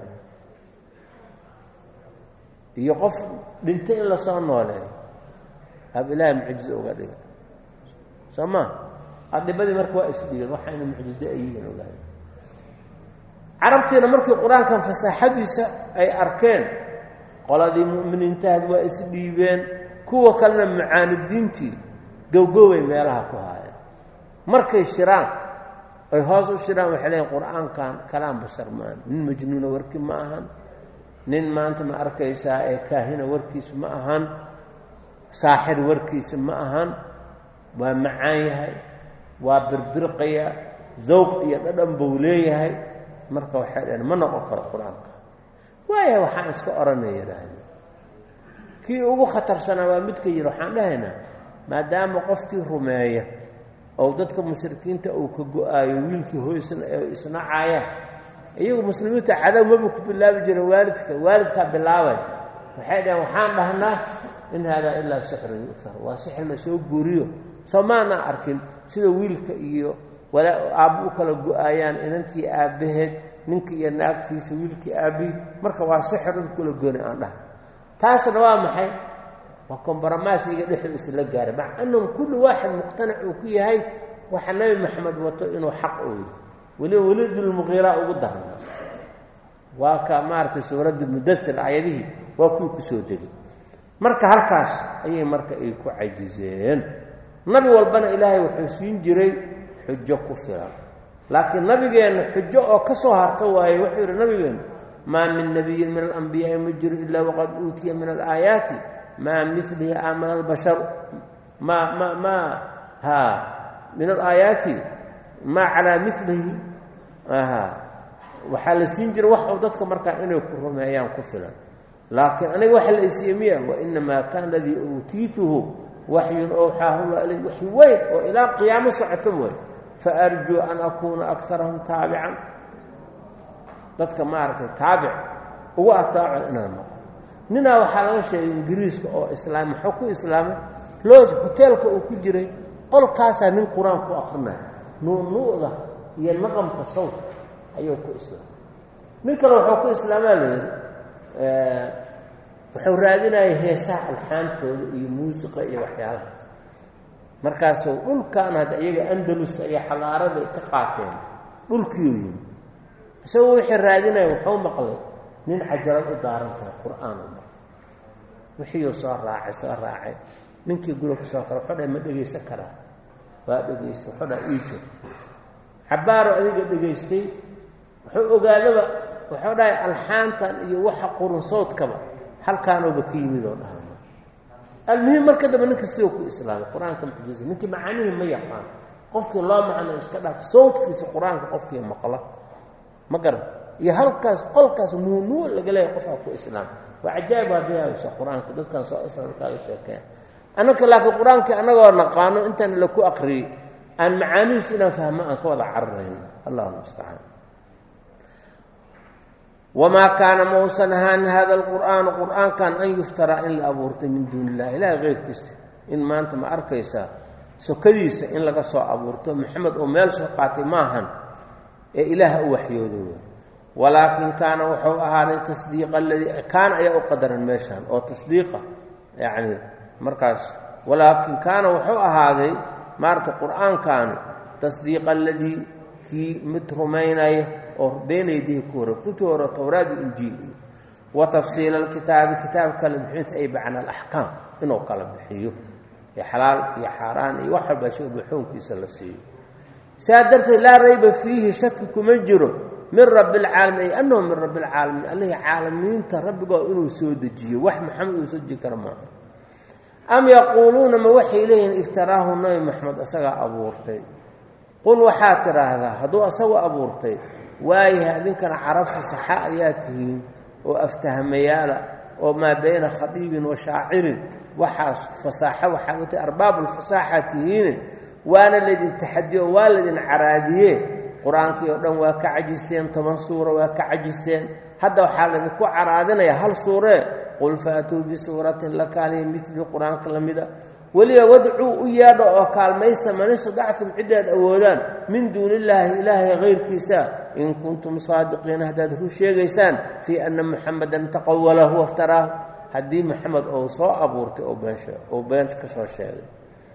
يقف بنتين إلا صانوا عليه هذا إله معجزة وقال سما هذا بدي مركوا إسبيل وحين معجزة أيين وقال عربتنا مركوا القرآن كان فساحدث أي أركان قال ذي مؤمن انتهد وإسبيبين كوا كلنا معاند دينتي جو جوي ما لها كهاي markay shiraan ay hoos u shiraan waxa leeyahay quraankan kalaam bashar maan nin majnuun warki ma ahan nin maanta ma arkaysaa ee kaahina warkiis ma ahan saaxir warkiis ma ahan waa macaan yahay waa birbirqaya zawq iyo dhadhan buu leeyahay marka waxa leeyahay ma noqon karo quraanka waaya waxaan iska oranayaa kii ugu khatarsanaa waa midka yiri waxaan dhahaynaa maadaama qofkii rumeeya oo dadka mushrikiinta uu ka go'aayo wiilkii hooysan ee isnaacaya iyagu muslimiinta cadaw ma ku bilaabi jiray waalidka waalidka bilaabay waxay dhahan waxaan dhahnaa in hada illa sihr yuthar wa sihr la soo guuriyo samaana arkin sida wiilka iyo wala aabu kala go'ayaan inantii aabaheed ninka iyo naagtiisa wiilkii aabi marka waa sihr kula gooni aan dhahay taasna waa maxay وكمبرماس يقدح إسلا جارب مع أنه كل واحد مقتنع وكيه هاي وحناي محمد وطو إنه حق أوي ولي ولد المغيرة وقدرنا وكمارت سورة المدثر عيده وكو كسوده مركا هالكاس أي مركا إيكو عجزين نبي والبنا إلهي وحسين جري حجة كفرة لكن نبي جين حجة وكسوها طوائي وحير نبي جين ما من نبي من الأنبياء مجر إلا وقد أوتي من الآيات ما مثله آمن البشر ما ما ما ها من الآيات maa calaa milihi aha waxaa la siin jira wax oo dadka markaa inay ku rumeeyaan ku filan laakiin aniga waxa la isiiye miya wainamaa kaana ladii uutiituhu waxyun awxaahu ilay waxy weyn oo ilaa qiyaamo socoto mooy faarjuu an akuuna akarahum taabican dadka maaragtay taabic ugu ataaco inaan noqo ninaa waxaa laga sheegay ingiriiska oo islaam muxuu ku islaamay loo hoteelka uu ku jiray qolkaasaa nin qur-aan ku akrinaya nuunuuda iyo naqamka sawdka ayuu ku islaamay nin kale wuxuu ku islaamaa layidhi wuxuu raadinayay heesaha alxaantooda iyo muusiqa iyo waxyaalahaas markaasuu dhulkaan hadda iyaga andalus iyo xadaarada ka qaateen dhulkiiu yimi isagoo wixii raadinaya wuxuu maqlay nin cajalad u daaran tahay qur-aan u maqlay wixiiuu soo raacay soo raacay ninkii guriga ku soo kara wuxuu dhahay ma dhegaysan karaa waa dhegaystay wuxuu dhaha ii jir xabbaaro adiga dhegaystay wuxuu ogaadaba wuxuu dhahay alxaantan iyo waxa qurun sawdkaba halkaanooba ka yimid oo dhaha almuhim marka dambe ninka sidoo ku islaamay qur-aanka mucjiza ninkii macaanihii ma yaqaan qofkii loo macno iska dhaaf sawdkiisa qur-aanka qofkii maqla ma garan iyo halkaas qolkaas nuunuu laga leeyahay qofaa ku islaamay waa cajaa'ib haddii hayso qur-aanka dadkan soo islaamkaaga sheekeen annaka laakiin qur-aankii annagoo naqaano intaan la ku aqriyey aan macaanihiis inaan fahmo aan ka wada cararayn allahu mustacaan wamaa kaana mausan ahaan hada alqur'aanu qur'aankan an yuftaraa in la abuurtay min duuni illahi ilaahay keyrkiisa in maanta ma arkaysaa sokadiisa in laga soo abuurto maxamed oo meel soo qaatay maahan ee ilaah u waxyooda wey walaakin kaana wuxuu ahaaday tasdiiqa aladii kaana ayaa u qadaran meeshaan oo tasdiiqa yacni markaas walaakin kaana wuxuu ahaaday maarta qur'aankaani tasdiiqa aladii kii mid rumaynaya oo beenaydii ku hore kutubtii hore towraad iyo injiil iyo wa tafsiila alkitaabi kitaab kale bixinta ay bacna alaxkaam inuu kala bixiyo ee xalaal iyo xaaraan iyo wax walba shay buxuunkiisa la siiyo saa darteed laa rayba fiihi shaki kuma jiro min rabbi alcaalamiin ay annahu min rabbi alcaalamiin allihii caalamiinta rabbigoo inuu soo dejiyo wax maxamed uu soo deji kara maaha am yaquuluuna ma waxay leeyihiin iftaraahu nabi maxamed asagaa abuurtay qul waxaad tidhaahdaa hadduu asagoo abuurtay waayahay adinkana carab fasaxa ayaa tihiin oo aftahmayaala oo maa bayna khadiibin wa shaacirin waxaas fasaaxo waxaa watay arbaabulfasaaxa tihiine waana laydin taxadiyo waa laydin caraadiye qur-aankii oo dhan waa ka cajisteen toban suura waa ka cajisteen hadda waxaa laydinku caraadinayaa hal suuree qul faatuu bisuuratin lakaaliya midli qur-aanka la mida weliba wadcuu u yeedho oo kaalmaysa man istadactum ciddaad awoodaan min duuni illaahi ilaahay kayrkiisa in kuntum saadiqiina haddaad run sheegaysaan fii anna muxamadan taqawalahu waftaraahu haddii maxamed ou soo abuurtay oo beenshe ou been ka soo sheegay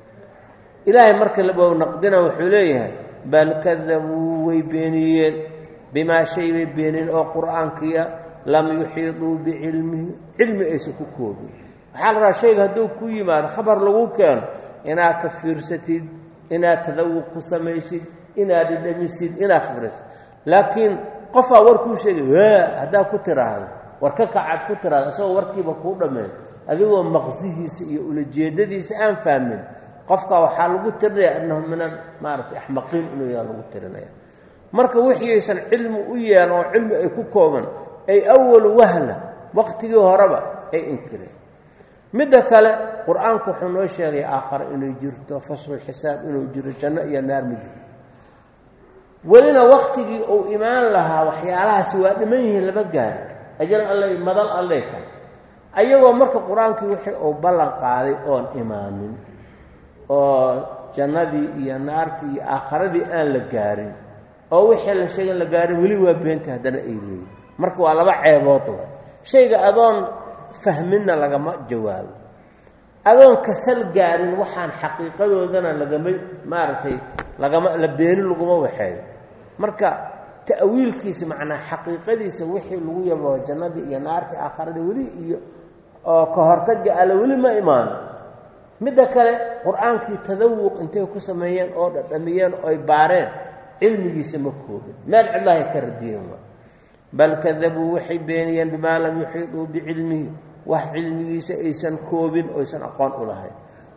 ilaahay marka labow naqdina wuxuu leeyahay bal kadabuu way beeniyeen bimaa shay bay beeniyeen oo qur'aankiya lam yuxiiduu bicilmihi cilmi aysan ku koobin waxaa la rabaa shayga hadduu ku yimaado khabar lagu keeno inaad ka fiirsatid inaad tadawuq ku samaysid inaad dhidhamisid inaad khibraysid laakiin qofaa war kuu sheegay waa haddaad ku tiraahdo war ka kacaad ku tiraahdo isagoo warkiiba kuu dhammeyn adigoo maqsihiisa iyo ulajeedadiisa aan fahmin qofka waxaa lagu tirinaya annahu min maaragtay axmaqiin inuu yaa lagu tirinaya marka wixii aysan cilmi u yeelan oo cilmi ay ku kooban ay awalu wahla waqtigii horeba ay inkireen midda kale qur-aanku wuxuu noo sheegay aakhare inay jirto faslu xisaab inuu jiro janno iyo naar ma jiro welina waqtigii uu imaan lahaa waxyaalahaasi waa dhiman yihiin lama gaari ajal allay madal allay kan ayagoo marka qur-aankii wixii uu ballan qaaday oon imaanin oo jannadii iyo naartii iyo aakharadii aan la gaarin oo wixii la sheegay la gaarin weli waa beentay haddana ay leeyihin marka waa laba ceebood wa shayga adoon fahminna lagama jawaabo adoon kasal gaarin waxaan xaqiiqadoodana lagama maaragtay lagama la beeni laguma waxeeyo marka ta'wiilkiisa macnaa xaqiiqadiisa wixii lagu yabo jannadii iyo naartii aakharadii weli iyo oo ka hortaga alla weli ma imaano midda kale qur-aankii tadawuq intay ku sameeyeen oo dhadhamiyeen oo ay baareen cilmigiisa ma koobin meel cidlaahay ka radiyeen waa bal kadabuu waxay beeniyeen bimaa lam yuxiiduu bicilmihi wax cilmigiisa aysan koobin oysan aqoon u lahayn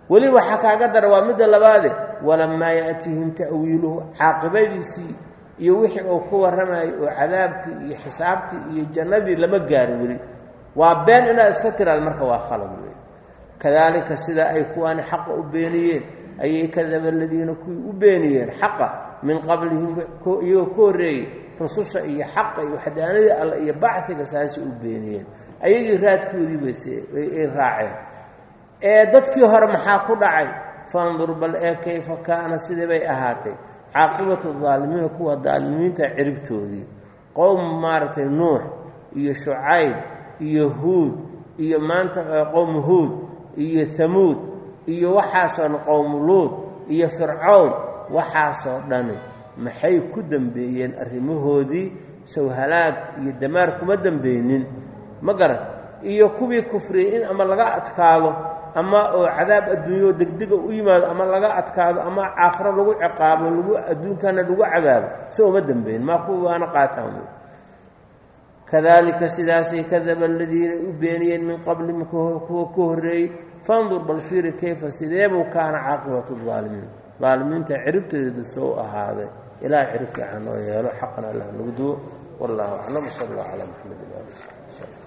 weli waxa kaaga dar waa mid labaade walamaa yaatihim ta'wiiluhu caaqibadiisii iyo wixii uu ku warramay oo cadaabkii iyo xisaabtii iyo jannadii lama gaarin weli waa been inaad iska tiraad marka waa khalad weey kadalika sida ay kuwani xaqa u beeniyeen ayay kadaba aladiina kuwii u beeniyeen xaqa min qablihim iyo koorey rususha iyo xaqa iyo waxdaanada alla iyo bacthiga saasi u beeniyeen ayagii raadkoodii bay ay raaceen ee dadkii hore maxaa ku dhacay fandur bal ee kayfa kaana sidee bay ahaatay caaqibatu dhaalimiin kuwa dhaalimiinta ciribtoodii qowm maartay nuux iyo shucayb iyo huud iyo maanta qowm huud iyo thamuud iyo waxaasoo qowm luud iyo fircawn waxaasoo dhan maxay ku dambeeyeen arrimahoodii soo halaag iyo damaar kuma dambeeynin ma garan iyo kuwii kufriyay in ama laga adkaado ama oo cadaab adduunyo degdeg u yimaado ama laga adkaado ama aakhiro lagu ciqaabo lagu adduunkana lagu cadaabo soo ma dambeyn ma ku waana qaataan kadalika sidaasi kadaba alladina ubeeniyeen min qabli kuwa ku horeey fandur bal fiir kayfa sideebu kaana caaqibatu dhaalimiin dhaalimiinta ciribteedu soo ahaaday ilaa ciribka aan oo yeelo xaqna Allah nagu duwo wallahu a'lam sallallahu ala muhammad wa alihi